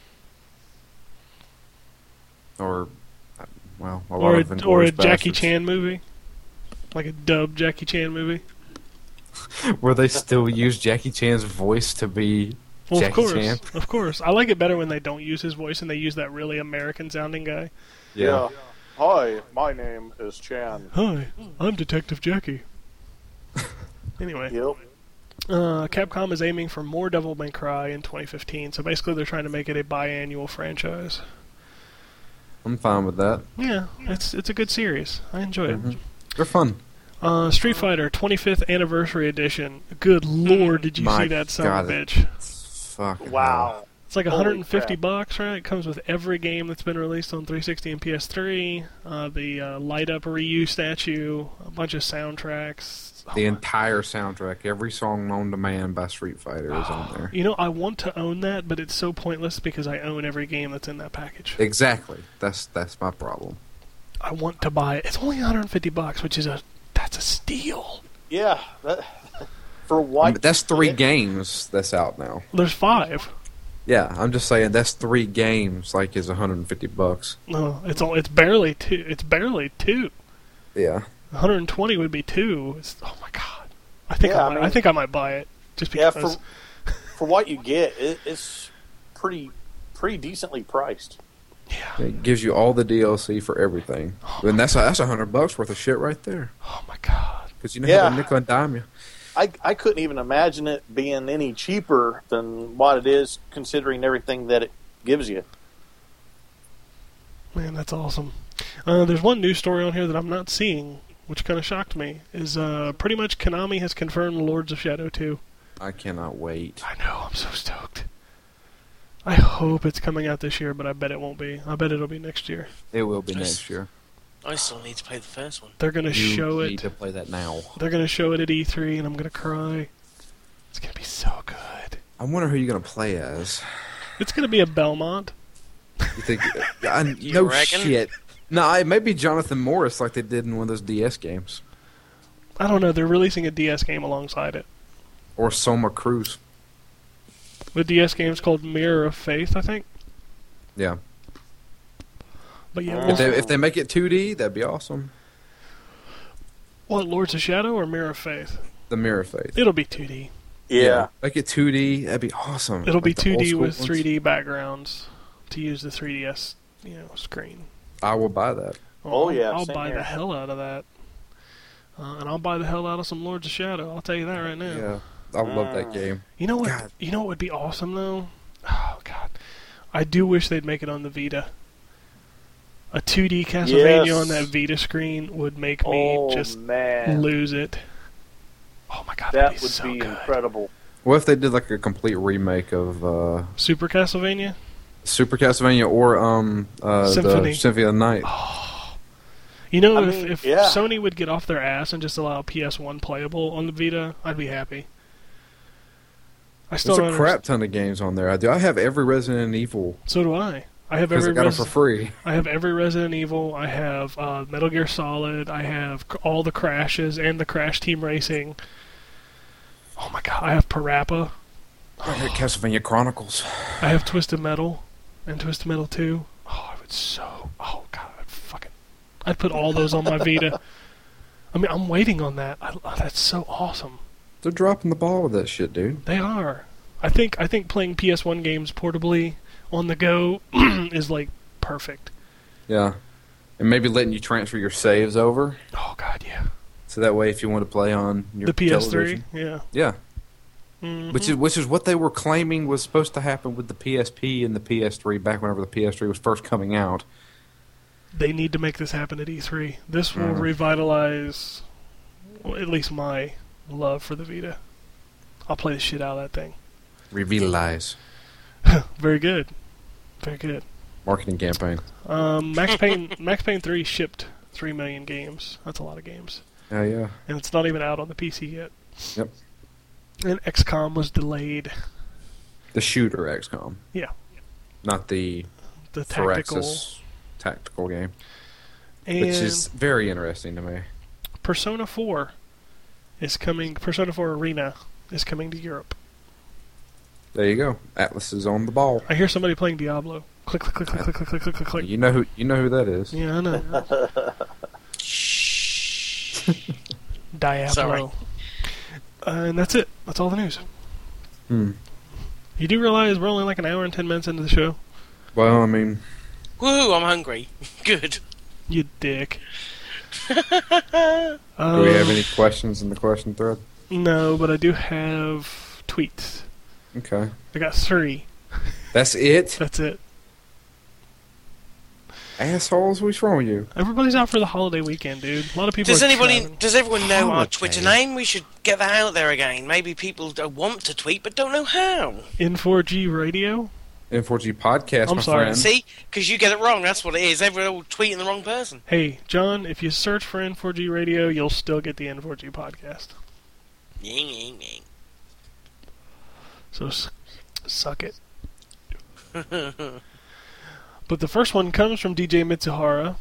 S6: Or uh, well, a lot
S4: or
S6: of
S4: a, or a
S6: Inglourious
S4: Jackie
S6: Bastards.
S4: Chan movie, like a dubbed Jackie Chan movie.
S6: Where they still use Jackie Chan's voice to be
S4: Well,
S6: Jackie
S4: of course,
S6: Chan.
S4: of course. I like it better when they don't use his voice and they use that really American-sounding guy.
S5: Yeah. Hi, my name is Chan.
S4: Hi, I'm Detective Jackie. Anyway,
S5: Yep.
S4: uh, Capcom is aiming for more Devil May Cry in twenty fifteen. So basically, they're trying to make it a biannual franchise.
S6: I'm fine with that.
S4: Yeah, it's it's a good series. I enjoy it.
S6: Mhm. They're fun.
S4: Uh, Street Fighter twenty-fifth Anniversary Edition. Good lord, did you
S6: My
S4: see that son of a
S6: God.
S4: bitch?
S6: Fuck.
S5: Wow.
S4: It's like
S5: Holy
S4: one hundred fifty
S5: crap.
S4: bucks, right? It comes with every game that's been released on three sixty and P S three. Uh, the uh, light up Ryu statue, a bunch of soundtracks.
S6: The entire soundtrack, every song known to man by Street Fighter is on there.
S4: You know, I want to own that, but it's so pointless because I own every game that's in that package.
S6: Exactly. That's that's my problem.
S4: I want to buy it. It's only one hundred fifty bucks, which is a that's a steal.
S5: Yeah. That, for what?
S6: That's three
S5: Yeah.
S6: games that's out now.
S4: There's five.
S6: Yeah, I'm just saying that's three games. Like, is one hundred fifty bucks.
S4: No, it's all, it's barely two. It's barely two.
S6: Yeah.
S4: one hundred twenty would be two. It's, oh my god! I think
S5: Yeah,
S4: I,
S5: I
S4: might,
S5: mean-
S4: I think I might buy it just
S5: Yeah,
S4: because.
S5: for for what you get, it, it's pretty pretty decently priced.
S4: yeah.
S6: It gives you all the D L C for everything, and that's a, that's a hundred bucks worth of shit right there.
S4: Oh my god!
S6: Because you know
S5: Yeah.
S6: how they nickel and dime you.
S5: I, I couldn't even imagine it being any cheaper than what it is, considering everything that it gives you.
S4: Man, that's awesome. Uh, there's one news story on here that I'm not seeing, which kind of shocked me. Is uh, pretty much Konami has confirmed Lords of Shadow two.
S6: I cannot wait.
S4: I know, I'm so stoked. I hope it's coming out this year, but I bet it won't be. I bet it'll be next year.
S6: It will be
S1: Yes.
S6: next year.
S1: I still need to play the first one.
S4: They're gonna
S6: You
S4: show
S6: need
S4: it.
S6: to play that now.
S4: They're gonna show it at E three, and I'm gonna cry. It's gonna be so good.
S6: I wonder who you're gonna play as.
S4: It's gonna be a Belmont.
S6: You think? I,
S1: You
S6: no
S1: reckon?
S6: shit. No, it may be Jonathan Morris like they did in one of those D S games,
S4: I don't know. They're releasing a D S game alongside it.
S6: or Soma Cruz.
S4: The D S game's called Mirror of Faith, I think.
S6: Yeah.
S4: But yeah,
S5: Uh,
S4: we'll
S6: If they, if they make it two D, that'd be awesome.
S4: what, Lords of Shadow or Mirror of Faith?
S6: The Mirror of Faith.
S4: It'll be two D.
S5: Yeah.
S6: Make it two D. That'd be awesome.
S4: It'll
S6: Like
S4: be
S6: the
S4: two
S6: old
S4: D
S6: school
S4: with
S6: ones.
S4: three D backgrounds to use the three D S, you know, screen.
S6: I will buy that.
S5: Oh, yeah,
S4: I'll
S5: same
S4: buy
S5: here.
S4: the hell out of that, uh, and I'll buy the hell out of some Lords of Shadow. I'll tell you that right now.
S6: Yeah, I love that
S5: Mm.
S6: game.
S4: You know what?
S6: God.
S4: You know what would be awesome though? Oh god, I do wish they'd make it on the Vita. A two D Castlevania
S5: Yes.
S4: on that Vita screen would make me
S5: Oh
S4: just
S5: man,
S4: lose it. Oh my god,
S5: that
S4: that'd be
S5: would
S4: so
S5: be
S4: good.
S5: incredible.
S6: What if they did like a complete remake of uh,
S4: Super Castlevania.
S6: Super Castlevania or um uh,
S4: Symphony.
S6: the Symphony of the Night?
S4: You know,
S5: I
S4: if,
S5: mean,
S4: if
S5: yeah.
S4: Sony would get off their ass and just allow P S one playable on the Vita, I'd be happy. I still
S6: There's a
S4: don't
S6: crap
S4: understand-
S6: ton of games on there. I do. I have every Resident Evil
S4: So do I. I have
S6: because I
S4: every
S6: got them
S4: Res-
S6: for free.
S4: I have every Resident Evil. I have uh, Metal Gear Solid. I have c- all the Crashes and the Crash Team Racing. Oh my god! I have Parappa.
S6: I got Castlevania Chronicles.
S4: I have Twisted Metal and Twisted Metal two. Oh, I would so. Oh god, I'd fucking. I'd put all those on my Vita. I mean, I'm waiting on that. I, oh, that's so awesome.
S6: They're dropping the ball with that shit, dude.
S4: They are. I think. I think playing P S one games portably on the go is like perfect.
S6: Yeah, and maybe letting you transfer your saves over,
S4: Oh god, yeah.
S6: so that way if you want to play on your
S4: The P S three,
S6: television-
S4: yeah.
S6: yeah.
S4: Mhm.
S6: Which is which is what they were claiming was supposed to happen with the P S P and the P S three back whenever the P S three was first coming out.
S4: They need to make this happen at E three. This will
S6: Mhm.
S4: revitalize, well, at least my love for the Vita. I'll play the shit out of that thing.
S6: Revitalize
S4: Very good. Very good.
S6: marketing campaign.
S4: Um, Max Payne Max Payne three shipped three million games. That's a lot of games.
S6: Yeah, yeah.
S4: And it's not even out on the P C yet.
S6: Yep.
S4: And X COM was delayed.
S6: The shooter X COM,
S4: Yeah.
S6: not the
S4: The tactical.
S6: Firaxis tactical game,
S4: And
S6: which is very interesting to me.
S4: Persona four is coming. Persona four Arena is coming to Europe.
S6: There you go. Atlas is on the ball.
S4: I hear somebody playing Diablo. Click, click, click, click, click, click, click, click, click, click.
S6: You know who you know who that is.
S4: Yeah, I know. Diablo.
S1: Sorry.
S4: Uh, and that's it. That's all the news.
S6: Hmm.
S4: You do realize we're only like an hour and ten minutes into the show?
S6: Well, I mean,
S1: Woohoo! I'm hungry. Good.
S4: You dick.
S6: do we have
S4: Um,
S6: any questions in the question thread?
S4: No, but I do have tweets.
S6: Okay,
S4: I got three.
S6: that's it.
S4: That's it.
S6: Assholes, what's wrong with you?
S4: Everybody's out for the holiday weekend, dude. A lot of people
S1: Does
S4: are
S1: anybody?
S4: traveling.
S1: Does everyone know our
S6: Holiday.
S1: Twitter name? We should get that out there again. Maybe people don't want to tweet but don't know how.
S4: N four G Radio?
S6: N four G podcast,
S4: I'm
S6: my
S4: sorry.
S6: friend.
S1: See, because you get it wrong. That's what it is. Everyone will tweeting the wrong person.
S4: Hey, John, if you search for N four G Radio, you'll still get the N four G podcast.
S1: Ying, ying, ying.
S4: So, s- suck it. But the first one comes from D J Mitsuhara,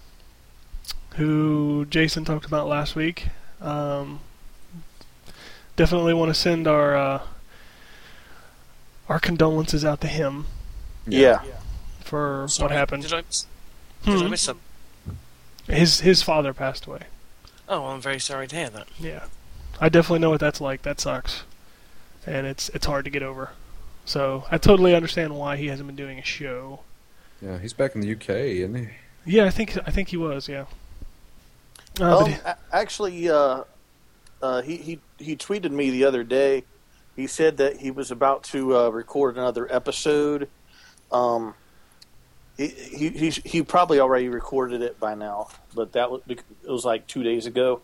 S4: who Jason talked about last week. Um, definitely want to send our uh, our condolences out to him
S5: Yeah.
S4: for
S1: Sorry,
S4: what happened.
S1: Did I miss, did I
S4: Hmm.
S1: miss some?
S4: His his father passed away.
S1: Oh, well, I'm very sorry to hear that.
S4: Yeah, I definitely know what that's like. That sucks, and it's it's hard to get over. So I totally understand why he hasn't been doing a show.
S6: Yeah, he's back in the U K, isn't he?
S4: Yeah, I think I think he was. Yeah. Uh, but
S5: Um,
S4: he-
S5: a- actually, uh, uh, he, he he tweeted me the other day. He said that he was about to uh, record another episode. Um, he, he he he probably already recorded it by now, but that was it was like two days ago.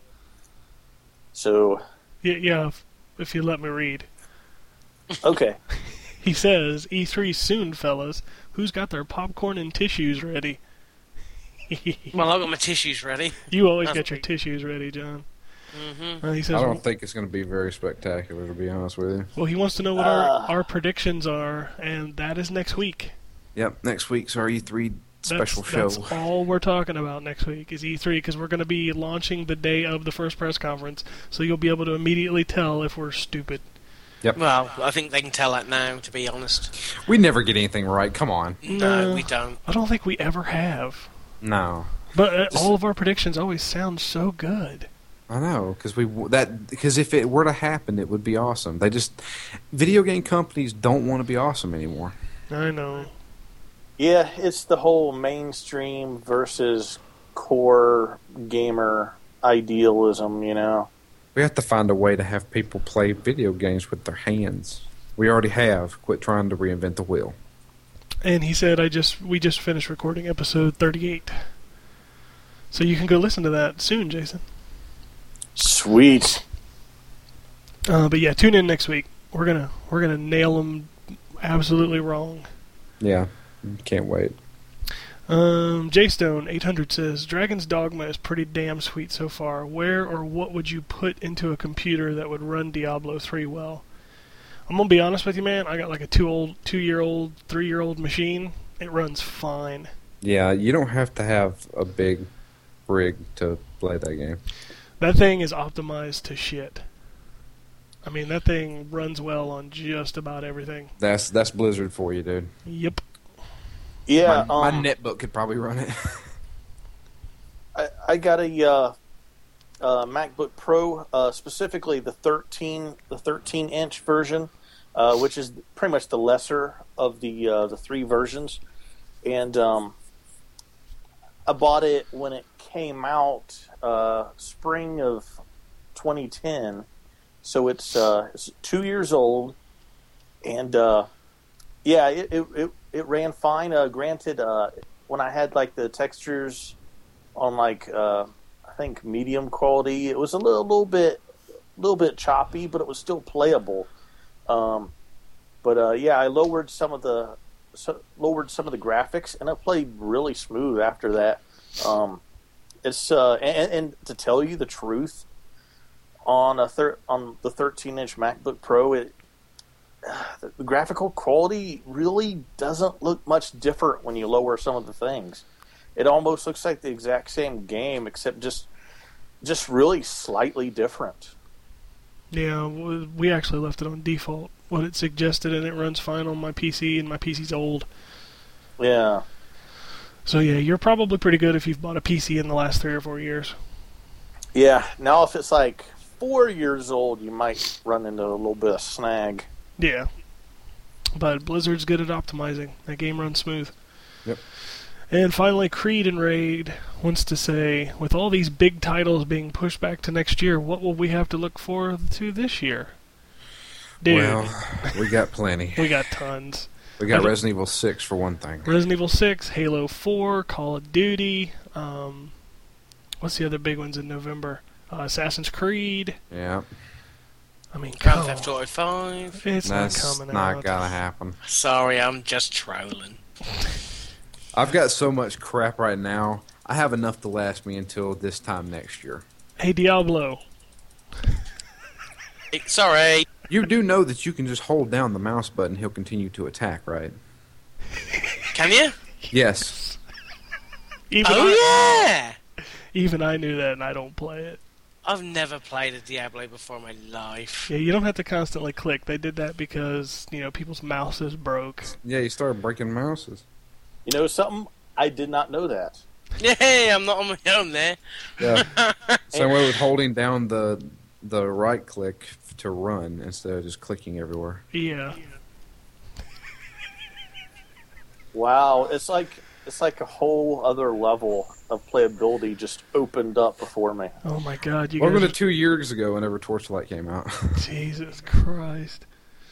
S5: So
S4: yeah, yeah. If, if you let me read,
S5: okay,
S4: he says E three soon, fellas. Who's got their popcorn and tissues ready?
S1: Well, I've got my tissues ready.
S4: You always
S1: That's
S4: get your
S1: great.
S4: tissues ready, John.
S1: Mm-hmm.
S4: Uh, he says,
S6: I don't think it's going to be very spectacular, to be honest with you.
S4: well, he wants to know what
S5: Uh.
S4: our, our predictions are, and that is next week.
S6: Yep, next week's our E three special
S4: that's,
S6: show.
S4: That's all we're talking about next week is E three, because we're going to be launching the day of the first press conference, so you'll be able to immediately tell if we're stupid.
S1: Well, I think they can tell that now, to be honest.
S6: We never get anything right. Come on.
S1: No,
S4: No.
S1: we don't.
S4: I don't think we ever have.
S6: No.
S4: But uh, all of our predictions always sound so good.
S6: I know, because we that because if it were to happen, it would be awesome. They just video game companies don't want to be awesome anymore.
S4: I know.
S5: yeah, it's the whole mainstream versus core gamer idealism, you know.
S6: We have to find a way to have people play video games with their hands. We already have. Quit trying to reinvent the wheel.
S4: And he said, "I just we just finished recording episode thirty-eight, so you can go listen to that soon, Jason."
S5: Sweet.
S4: Uh, but yeah, tune in next week. We're gonna we're gonna nail them absolutely wrong.
S6: Yeah, can't wait.
S4: Um, J-Stone eight hundred says, Dragon's Dogma is pretty damn sweet so far. Where or what would you put into a computer that would run Diablo three well? I'm gonna be honest with you, man. I got like a two old, two year old, three year old machine. It runs fine.
S6: Yeah, you don't have to have a big rig to play that game.
S4: That thing is optimized to shit. I mean, that thing runs well on just about everything.
S6: That's that's Blizzard for you, dude.
S4: Yep.
S5: Yeah,
S6: my,
S5: um,
S6: my netbook could probably run it.
S5: I, I got a uh, uh, MacBook Pro, uh, specifically the thirteen the thirteen inch version, uh, which is pretty much the lesser of the uh, the three versions, and um, I bought it when it came out, uh, spring of twenty ten, so it's uh, it's two years old, and uh, yeah, it, it it it ran fine. Uh, granted, uh, when I had like the textures on like uh, I think medium quality, it was a little, little bit, little bit choppy, but it was still playable. Um, but uh, yeah, I lowered some of the so, lowered some of the graphics, and it played really smooth after that. Um, it's uh, and, and to tell you the truth, on a thir- on the thirteen inch MacBook Pro, it the graphical quality really doesn't look much different when you lower some of the things. It almost looks like the exact same game, except just just really slightly different.
S4: Yeah, w- we actually left it on default, what it suggested, and it runs fine on my P C, and my P C's old.
S5: Yeah.
S4: So yeah, you're probably pretty good if you've bought a P C in the last three or four years.
S5: Yeah. Now, if it's like four years old, you might run into a little bit of snag.
S4: Yeah. But Blizzard's good at optimizing. That game runs smooth.
S6: Yep.
S4: And finally, Creed and Raid wants to say, with all these big titles being pushed back to next year, what will we have to look forward to this year? Dude,
S6: Well, we got plenty.
S4: we got tons.
S6: We got
S4: I thi-
S6: Resident Evil six for one thing.
S4: Resident Evil six, Halo four, Call of Duty. Um, what's the other big ones in November? Uh, Assassin's Creed.
S6: Yeah,
S4: I mean,
S1: Grand
S4: come
S1: Theft
S4: on.
S1: Auto five.
S4: It's
S6: that's
S4: not coming
S6: not
S4: out.
S6: gonna happen.
S1: Sorry, I'm just trolling.
S6: I've got so much crap right now. I have enough to last me until this time next year.
S4: Hey, Diablo.
S1: Eh, Sorry.
S6: You do know that you can just hold down the mouse button, he'll continue to attack, right?
S1: Can you?
S6: Yes.
S4: Even,
S1: Oh
S4: I,
S1: yeah.
S4: even I knew that, and I don't play it.
S1: I've never played a Diablo before in my life.
S4: Yeah, you don't have to constantly click. They did that because, you know, people's mouses broke.
S6: Yeah, you started breaking mouses.
S5: You know something? I did not know that.
S1: Yeah, I'm not on my own there.
S6: Yeah. Same way with holding down the the right click to run instead of just clicking everywhere.
S4: Yeah.
S5: Wow, it's like it's like a whole other level of playability just opened up before me.
S4: Oh my God, you
S6: Welcome
S4: guys.
S6: to two years ago whenever Torchlight came out.
S4: Jesus Christ.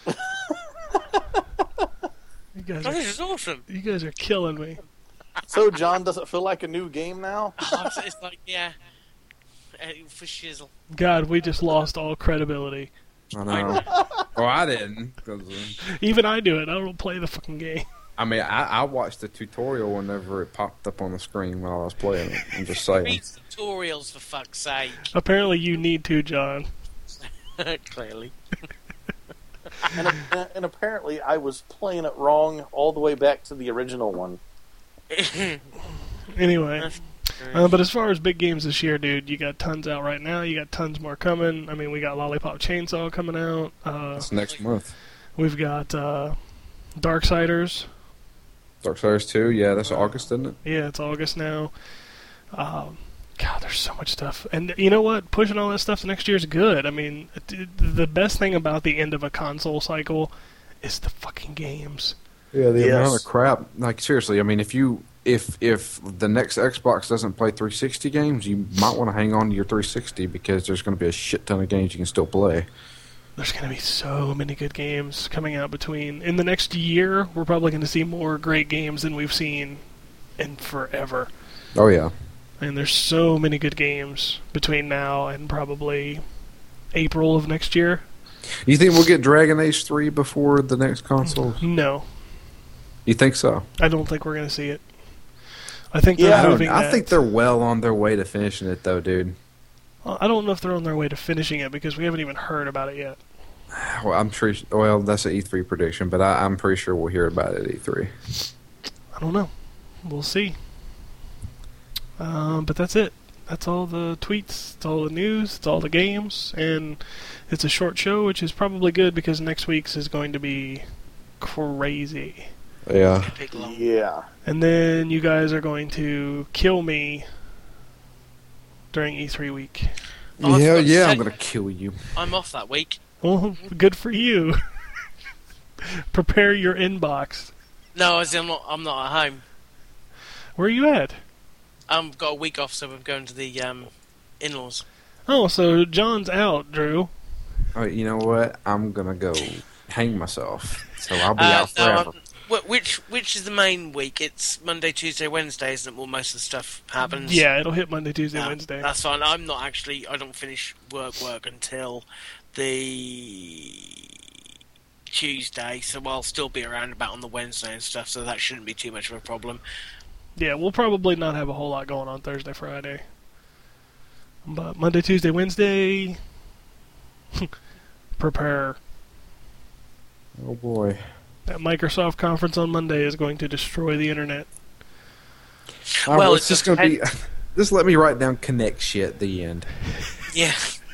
S4: you guys
S1: Oh,
S4: are,
S1: this is awesome.
S4: you guys are killing me.
S5: So, John, does it feel like a new game now?
S1: Oh, it's, it's like, yeah, uh, for shizzle.
S4: God, we just lost all credibility.
S6: I know. Well, I didn't. 'Cause, uh,
S4: Even I do it. I don't play the fucking game.
S6: I mean, I, I watched the tutorial whenever it popped up on the screen while I was playing it. I'm just saying.
S1: Read tutorials for fuck's sake.
S4: Apparently, you need to, John.
S1: Clearly.
S5: And, and, and apparently, I was playing it wrong all the way back to the original one.
S4: Anyway. Uh, but as far as big games this year, dude, you got tons out right now. You got tons more coming. I mean, we got Lollipop Chainsaw coming out. Uh,
S6: It's next month.
S4: we've got uh, Darksiders.
S6: Darksiders two, yeah, that's August, isn't it?
S4: Yeah, it's August now. Um, God, there's so much stuff. And you know what? Pushing all that stuff to next year is good. I mean, it- the best thing about the end of a console cycle is the fucking games.
S6: Yeah, the
S5: Yes.
S6: amount of crap. Like, seriously, I mean, if you if if the next Xbox doesn't play three sixty games, you might want to hang on to your three sixty because there's going to be a shit ton of games you can still play.
S4: There's going to be so many good games coming out between... In the next year, we're probably going to see more great games than we've seen in forever.
S6: Oh, yeah.
S4: And there's so many good games between now and probably April of next year.
S6: You think we'll get Dragon Age three before the next console?
S4: No,
S6: You think so?
S4: I don't think we're going to see it. I think
S5: Yeah,
S4: they're
S6: I, don't,
S4: moving
S6: I
S4: that.
S6: think they're well on their way to finishing it, though, dude.
S4: I don't know if they're on their way to finishing it because we haven't even heard about it yet.
S6: Well, I'm sure. Well, that's an E three prediction, but I, I'm pretty sure we'll hear about it at E three.
S4: I don't know. We'll see. Um, but that's it. That's all the tweets. It's all the news. It's all the games. And it's a short show, which is probably good because next week's is going to be crazy.
S6: Yeah.
S1: Big long.
S5: Yeah.
S4: And then you guys are going to kill me during E three week.
S1: Oh, I
S6: yeah,
S1: forgot to
S6: yeah,
S1: say-
S6: I'm gonna kill you.
S1: I'm off that week.
S4: Well, good for you. Prepare your inbox.
S1: No, as in I'm not, I'm not at home.
S4: Where are you at?
S1: I've got a week off, so I'm going to the um, in-laws.
S4: Oh, so John's out, Drew.
S6: Oh, you know what? I'm gonna go hang myself, so I'll be
S1: Uh,
S6: out
S1: no,
S6: forever.
S1: I'm- wh- which which is the main week? It's Monday, Tuesday, Wednesday, isn't it? Well, most of the stuff happens.
S4: Yeah, it'll hit Monday, Tuesday,
S1: No,
S4: Wednesday.
S1: That's fine. I'm not actually. I don't finish work work until the Tuesday, so I'll still be around about on the Wednesday and stuff. So that shouldn't be too much of a problem.
S4: Yeah, we'll probably not have a whole lot going on Thursday, Friday. But Monday, Tuesday, Wednesday, prepare.
S6: Oh boy.
S4: That Microsoft conference on Monday is going to destroy the internet.
S6: Well,
S1: Well,
S6: it's
S1: it
S6: just gonna be.
S1: depends.
S6: Just let me write down connect shit at the end.
S1: Yeah.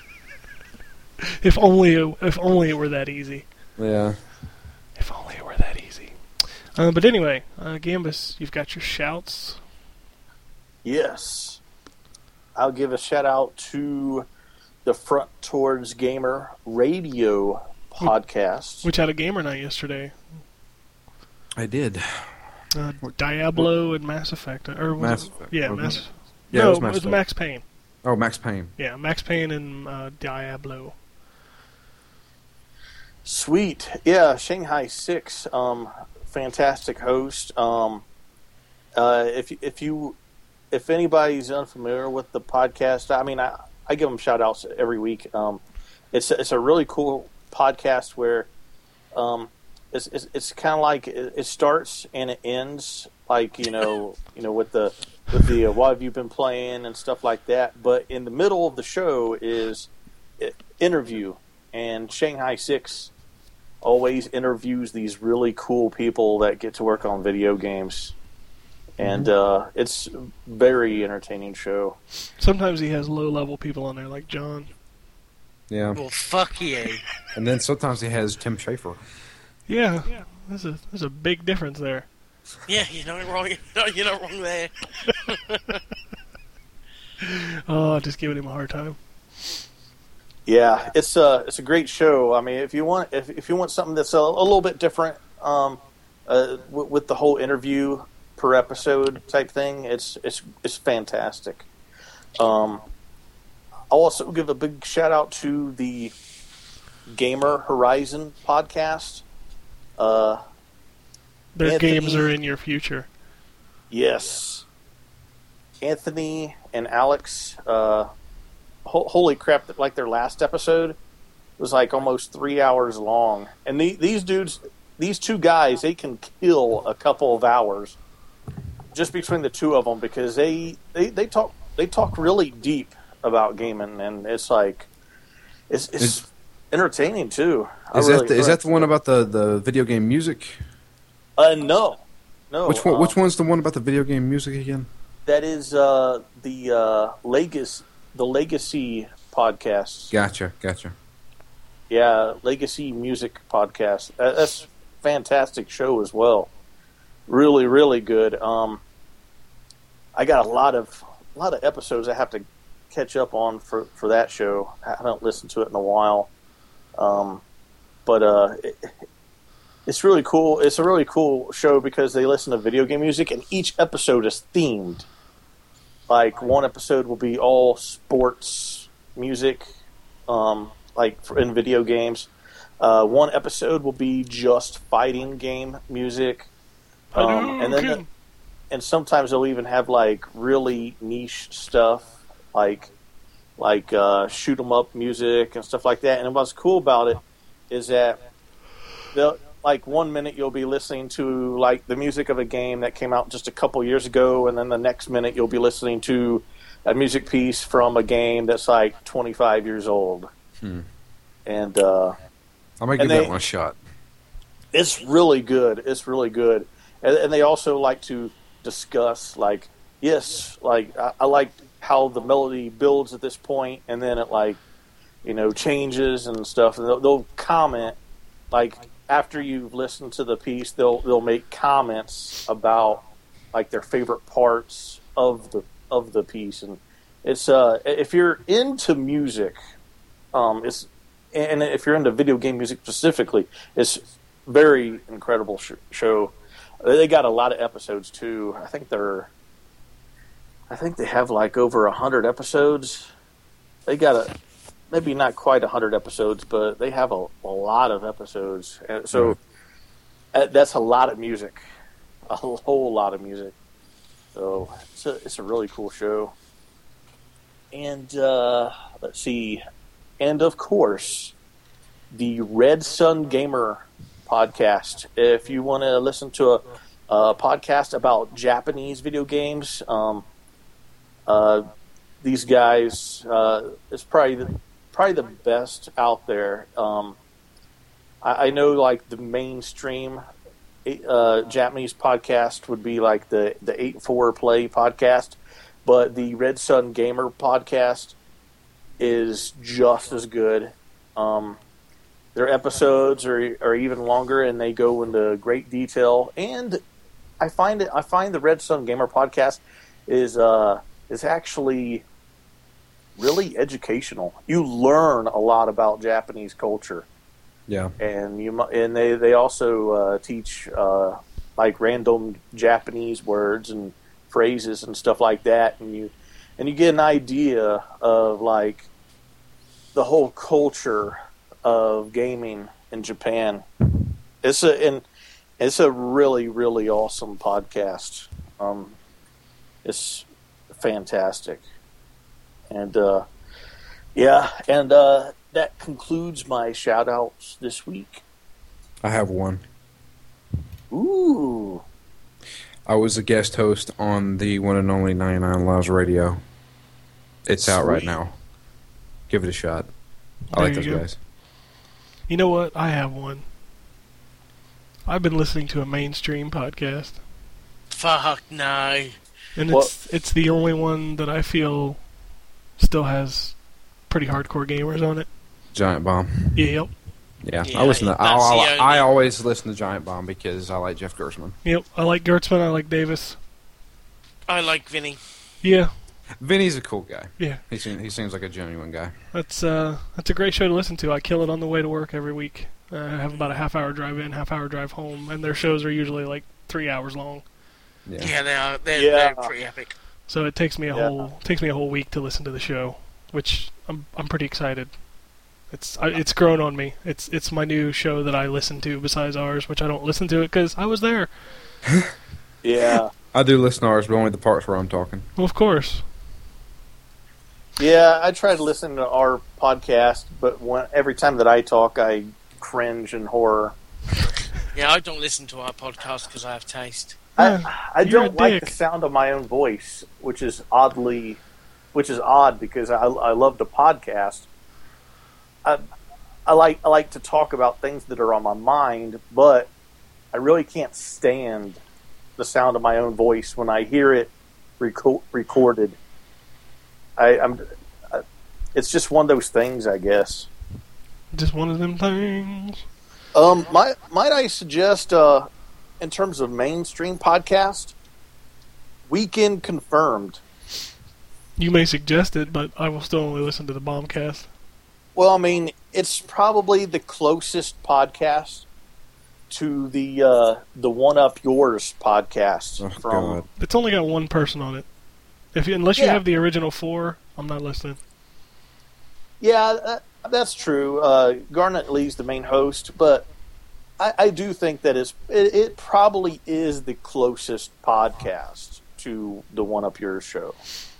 S4: If only, it, if only it were that easy.
S6: Yeah.
S4: If only it were that easy. Uh, but anyway, uh, Gambus, you've got your shouts.
S5: Yes. I'll give a shout out to the Front Towards Gamer radio podcast.
S4: Which had a gamer night yesterday.
S6: I did.
S4: Uh, Diablo and Mass Effect. Or was
S6: Mass
S4: it-
S6: Effect,
S4: Yeah,
S6: wasn't
S4: Mass
S6: it? Yeah,
S4: no,
S6: it was Mass Effect.
S4: Max Payne.
S6: Oh, Max Payne.
S4: Yeah, Max Payne and uh, Diablo.
S5: Sweet. Yeah, Shanghai six. Um, fantastic host. Um, uh, if if you if anybody's unfamiliar with the podcast, I mean, I, I give them shout outs every week. Um, it's it's a really cool podcast where um, it's it's, it's kind of like it, it starts and it ends like you know you know with the with the uh, what have you been playing and stuff like that. But in the middle of the show is it, interview, and Shanghai Six always interviews these really cool people that get to work on video games. And uh, it's a very entertaining show.
S4: Sometimes he has low-level people on there, like John.
S6: Yeah.
S1: Well, fuck you.
S6: And then sometimes he has Tim Schafer.
S4: Yeah, there's a there's a big difference there.
S1: Yeah, you're not wrong. No, you're not wrong there.
S4: Oh, just giving him a hard time.
S5: Yeah, it's a it's a great show. I mean, if you want if if you want something that's a, a little bit different, um, uh, w- with the whole interview per episode type thing, it's it's it's fantastic. Um, I'll also give a big shout out to the Gamer Horizon podcast. Uh,
S4: Their
S5: Anthony-
S4: games are in your future.
S5: yes, Anthony and Alex. Uh, ho- holy crap! Like their last episode was like almost three hours long, and the, these dudes, these two guys, they can kill a couple of hours just between the two of them because they they, they talk they talk really deep about gaming, and it's like it's it's
S6: Is-
S5: entertaining too. I
S6: Is
S5: really
S6: that the, is that the
S5: enjoy
S6: one
S5: it.
S6: about the, the video game music?
S5: Uh, no, no.
S6: Which one?
S5: um,
S6: Which one's the one about the video game music again?
S5: That is uh, the uh, Legacy the Legacy podcast.
S6: Gotcha, gotcha.
S5: Yeah, Legacy Music Podcast. That- That's a fantastic show as well. Really, really good. Um, I got a lot of a lot of episodes I have to catch up on for, for that show. I haven't listened to it in a while, um, but uh, it, it's really cool. It's a really cool show because they listen to video game music, and each episode is themed. Like one episode will be all sports music, um, like for, in video games. Uh, one episode will be just fighting game music, um, and then
S4: Hadouken!
S5: and sometimes they'll even have like really niche stuff, like like uh, shoot 'em up music and stuff like that. And what's cool about it is that they'll like one minute you'll be listening to like the music of a game that came out just a couple years ago, and then the next minute you'll be listening to a music piece from a game that's like twenty-five years old.
S6: Hmm.
S5: And uh,
S6: I might give
S5: And
S6: that
S5: they-
S6: one a shot.
S5: it's really good. It's really good. And, and they also like to discuss, like, yes, like, I, I like how the melody builds at this point, and then it, like, you know, changes and stuff. And they'll, they'll comment, like, after you've listened to the piece, they'll they'll make comments about, like, their favorite parts of the of the piece. And it's uh, if you're into music, um, it's and if you're into video game music specifically, it's very incredible sh- show. They got a lot of episodes too. I think they're, I think they have like over a hundred episodes. They got a, maybe not quite a hundred episodes, but they have a, a lot of episodes. And so
S6: Right.
S5: uh, that's a lot of music, a whole lot of music. So it's a, it's a really cool show. And uh, let's see, and of course, the Red Sun Gamer podcast. If you want to listen to a, a podcast about Japanese video games, um, uh, these guys, uh, it's probably the, probably the best out there. Um, I, I know, like the mainstream uh, Japanese podcast would be like the the eight four Play podcast, but the Red Sun Gamer podcast is just as good. Um, their episodes are are even longer, and they go into great detail. And I find it. I find the Red Sun Gamer podcast is uh, is actually really educational. You learn a lot about Japanese culture,
S6: Yeah.
S5: and you mu- and they they also uh, teach uh, like random Japanese words and phrases and stuff like that, and you and you get an idea of like the whole culture of gaming in Japan. It's a and It's a really, really awesome podcast. Um, it's fantastic. And, uh, yeah, and uh, that concludes my shout-outs this week.
S6: I have one.
S5: Ooh.
S6: I was a guest host on the one and only ninety-nine Lives Radio. It's out right
S5: Sweet.
S6: now. Give it a shot. I
S4: There
S6: like
S4: you
S6: those
S4: go.
S6: guys.
S4: You know what? I have one. I've been listening to a mainstream podcast,
S1: Fuck no.
S4: and
S5: Well-
S4: it's it's the only one that I feel still has pretty hardcore gamers on it.
S6: Giant Bomb.
S4: Yeah, yep,
S6: Yeah,
S1: Yeah,
S6: I listen to. I,
S1: that's the
S6: I,
S1: only-
S6: I always listen to Giant Bomb because I like Jeff Gershman.
S4: yep. I like Gertzman. I like Davis.
S1: I like Vinny.
S4: Yeah,
S6: Vinny's a cool guy.
S4: yeah.
S6: He seems he seems like a genuine guy.
S4: That's uh, that's a great show to listen to. I kill it on the way to work every week. Uh, I have about a half hour drive in, half hour drive home, and their shows are usually like three hours long.
S6: Yeah.
S1: Yeah, they are. They're,
S5: Yeah.
S1: they're pretty epic.
S4: So it takes me a
S5: Yeah.
S4: whole takes me a whole week to listen to the show, which I'm I'm pretty excited. It's I, it's grown on me. It's it's my new show that I listen to besides ours, which I don't listen to it because I was there.
S5: Yeah.
S6: I do listen to ours, but only the parts where I'm talking.
S4: Well, of course.
S5: Yeah, I try to listen to our podcast, but when, every time that I talk, I cringe in horror.
S1: Yeah, I don't listen to our podcast because I have taste.
S4: Yeah,
S5: I, I
S4: you're
S5: don't
S4: a
S5: like
S4: dick.
S5: the sound of my own voice, which is oddly, which is odd because I, I love the podcast. I, I like I like to talk about things that are on my mind, but I really can't stand the sound of my own voice when I hear it reco- recorded. I, I'm. I, it's just one of those things, I guess.
S4: Just one of them things.
S5: Um, might might I suggest, uh, in terms of mainstream podcast, Weekend Confirmed.
S4: You may suggest it, but I will still only listen to the Bombcast.
S5: Well, I mean, it's probably the closest podcast to the uh, the One Up Yours podcast.
S6: Oh,
S5: from
S6: God.
S4: It's only got one person on it. If you, unless you
S5: Yeah.
S4: have the original four, I'm not listening.
S5: Yeah, that, that's true. Uh, Garnet Lee's the main host, but I, I do think that it's, it, it probably is the closest podcast to the One Up Yours show.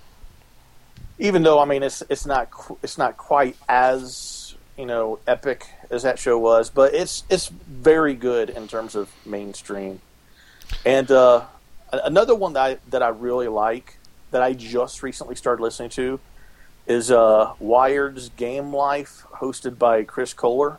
S5: Even though, I mean, it's it's not qu- it's not quite as, you know, epic as that show was, but it's it's very good in terms of mainstream. And uh, a- another one that I, that I really like that I just recently started listening to is uh, Wired's Game Life, hosted by Chris Kohler,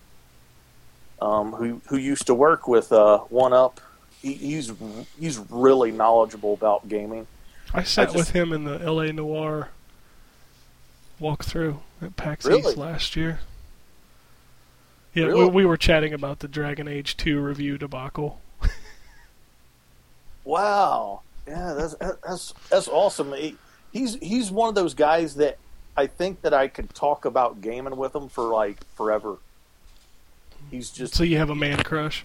S5: um, who who used to work with uh, One Up. He, he's he's really knowledgeable about gaming.
S4: I sat
S5: just-
S4: with him in the L A Noir walkthrough at PAX
S5: Really?
S4: East last year. Yeah,
S5: Really?
S4: we, we were chatting about the Dragon Age two review debacle.
S5: Wow, yeah, that's that's that's awesome. He, he's he's one of those guys that I think that I could talk about gaming with him for like forever. He's just
S4: So you have a man crush.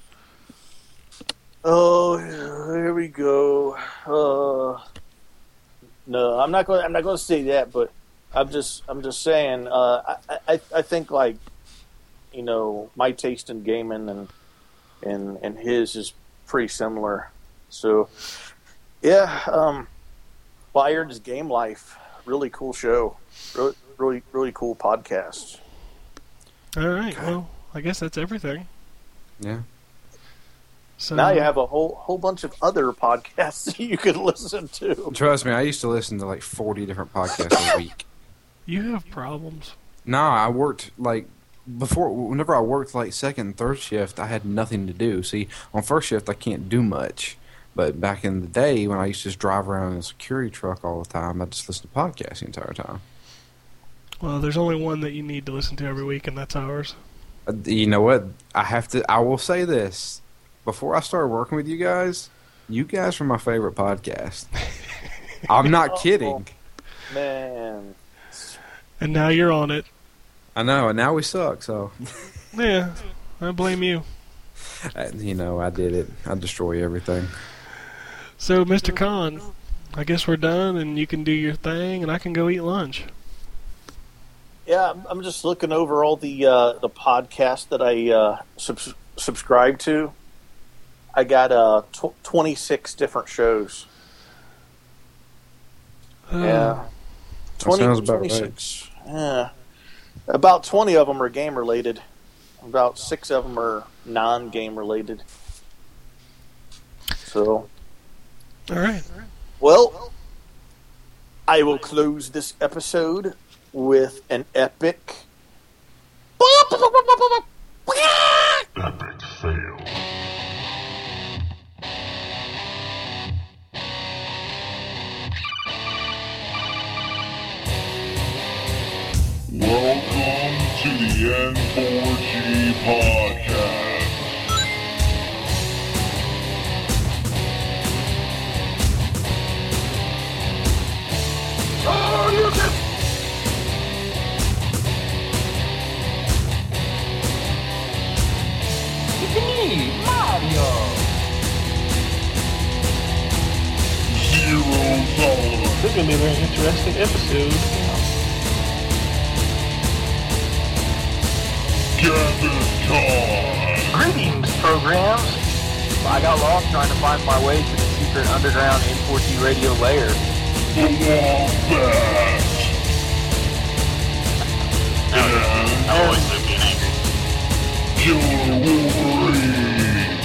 S5: oh, here we go. Uh, no, I'm not going. I'm not going to say that, but I'm just I'm just saying. Uh, I, I I think like you know my taste in gaming and and and his is pretty similar. So yeah, um, Wired's Game Life, really cool show, really really really cool podcast.
S4: All right, well, I guess that's everything.
S6: Yeah.
S4: So
S5: Now you have a whole whole bunch of other podcasts that you could listen to.
S6: Trust me, I used to listen to like forty different podcasts a week.
S4: you have problems.
S6: Nah, I worked like before. Whenever I worked like second and third shift, I had nothing to do. See, on first shift, I can't do much. But back in the day, when I used to just drive around in a security truck all the time, I just listened to podcasts the entire time.
S4: Well, there's only one that you need to listen to every week, and that's ours.
S6: Uh, You know what? I have to. I will say this: before I started working with you guys, you guys were my favorite podcast. I'm not kidding.
S5: Man,
S4: And now you're on it.
S6: I know, and now we suck. So,
S4: Yeah, I blame you.
S6: uh, you know, I did it. I destroy everything.
S4: So, Mister Khan, I guess we're done, and you can do your thing, and I can go eat lunch.
S5: yeah, I'm- I'm just looking over all the uh, the podcasts that I uh, subs- subscribe to. I got uh tw- twenty-six different shows. Yeah, twenty,
S6: sounds about
S5: twenty-six. Yeah, about twenty of them are game related. About six of them are non-game related. So,
S4: All right.
S5: well, I will close this episode with an epic.
S7: Epic fail. Welcome to the N four G podcast. Oh, you can... It's me, Mario. Zero tolerance.
S4: This is going to be a very interesting episode.
S7: Gavin Con.
S8: Greetings, programs. I got lost trying to find my way to the secret underground N four G radio lair.
S7: The Wombat. And
S8: I've always lived in angry.
S7: Killer Wolverine.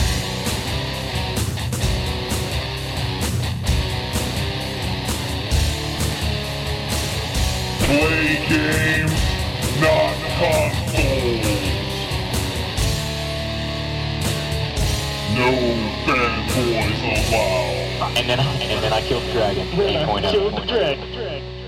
S7: Play games, not consoles. No fanboys allowed.
S8: And then, and then I killed the dragon.
S4: Then I
S8: eight point oh.
S4: killed the dragon.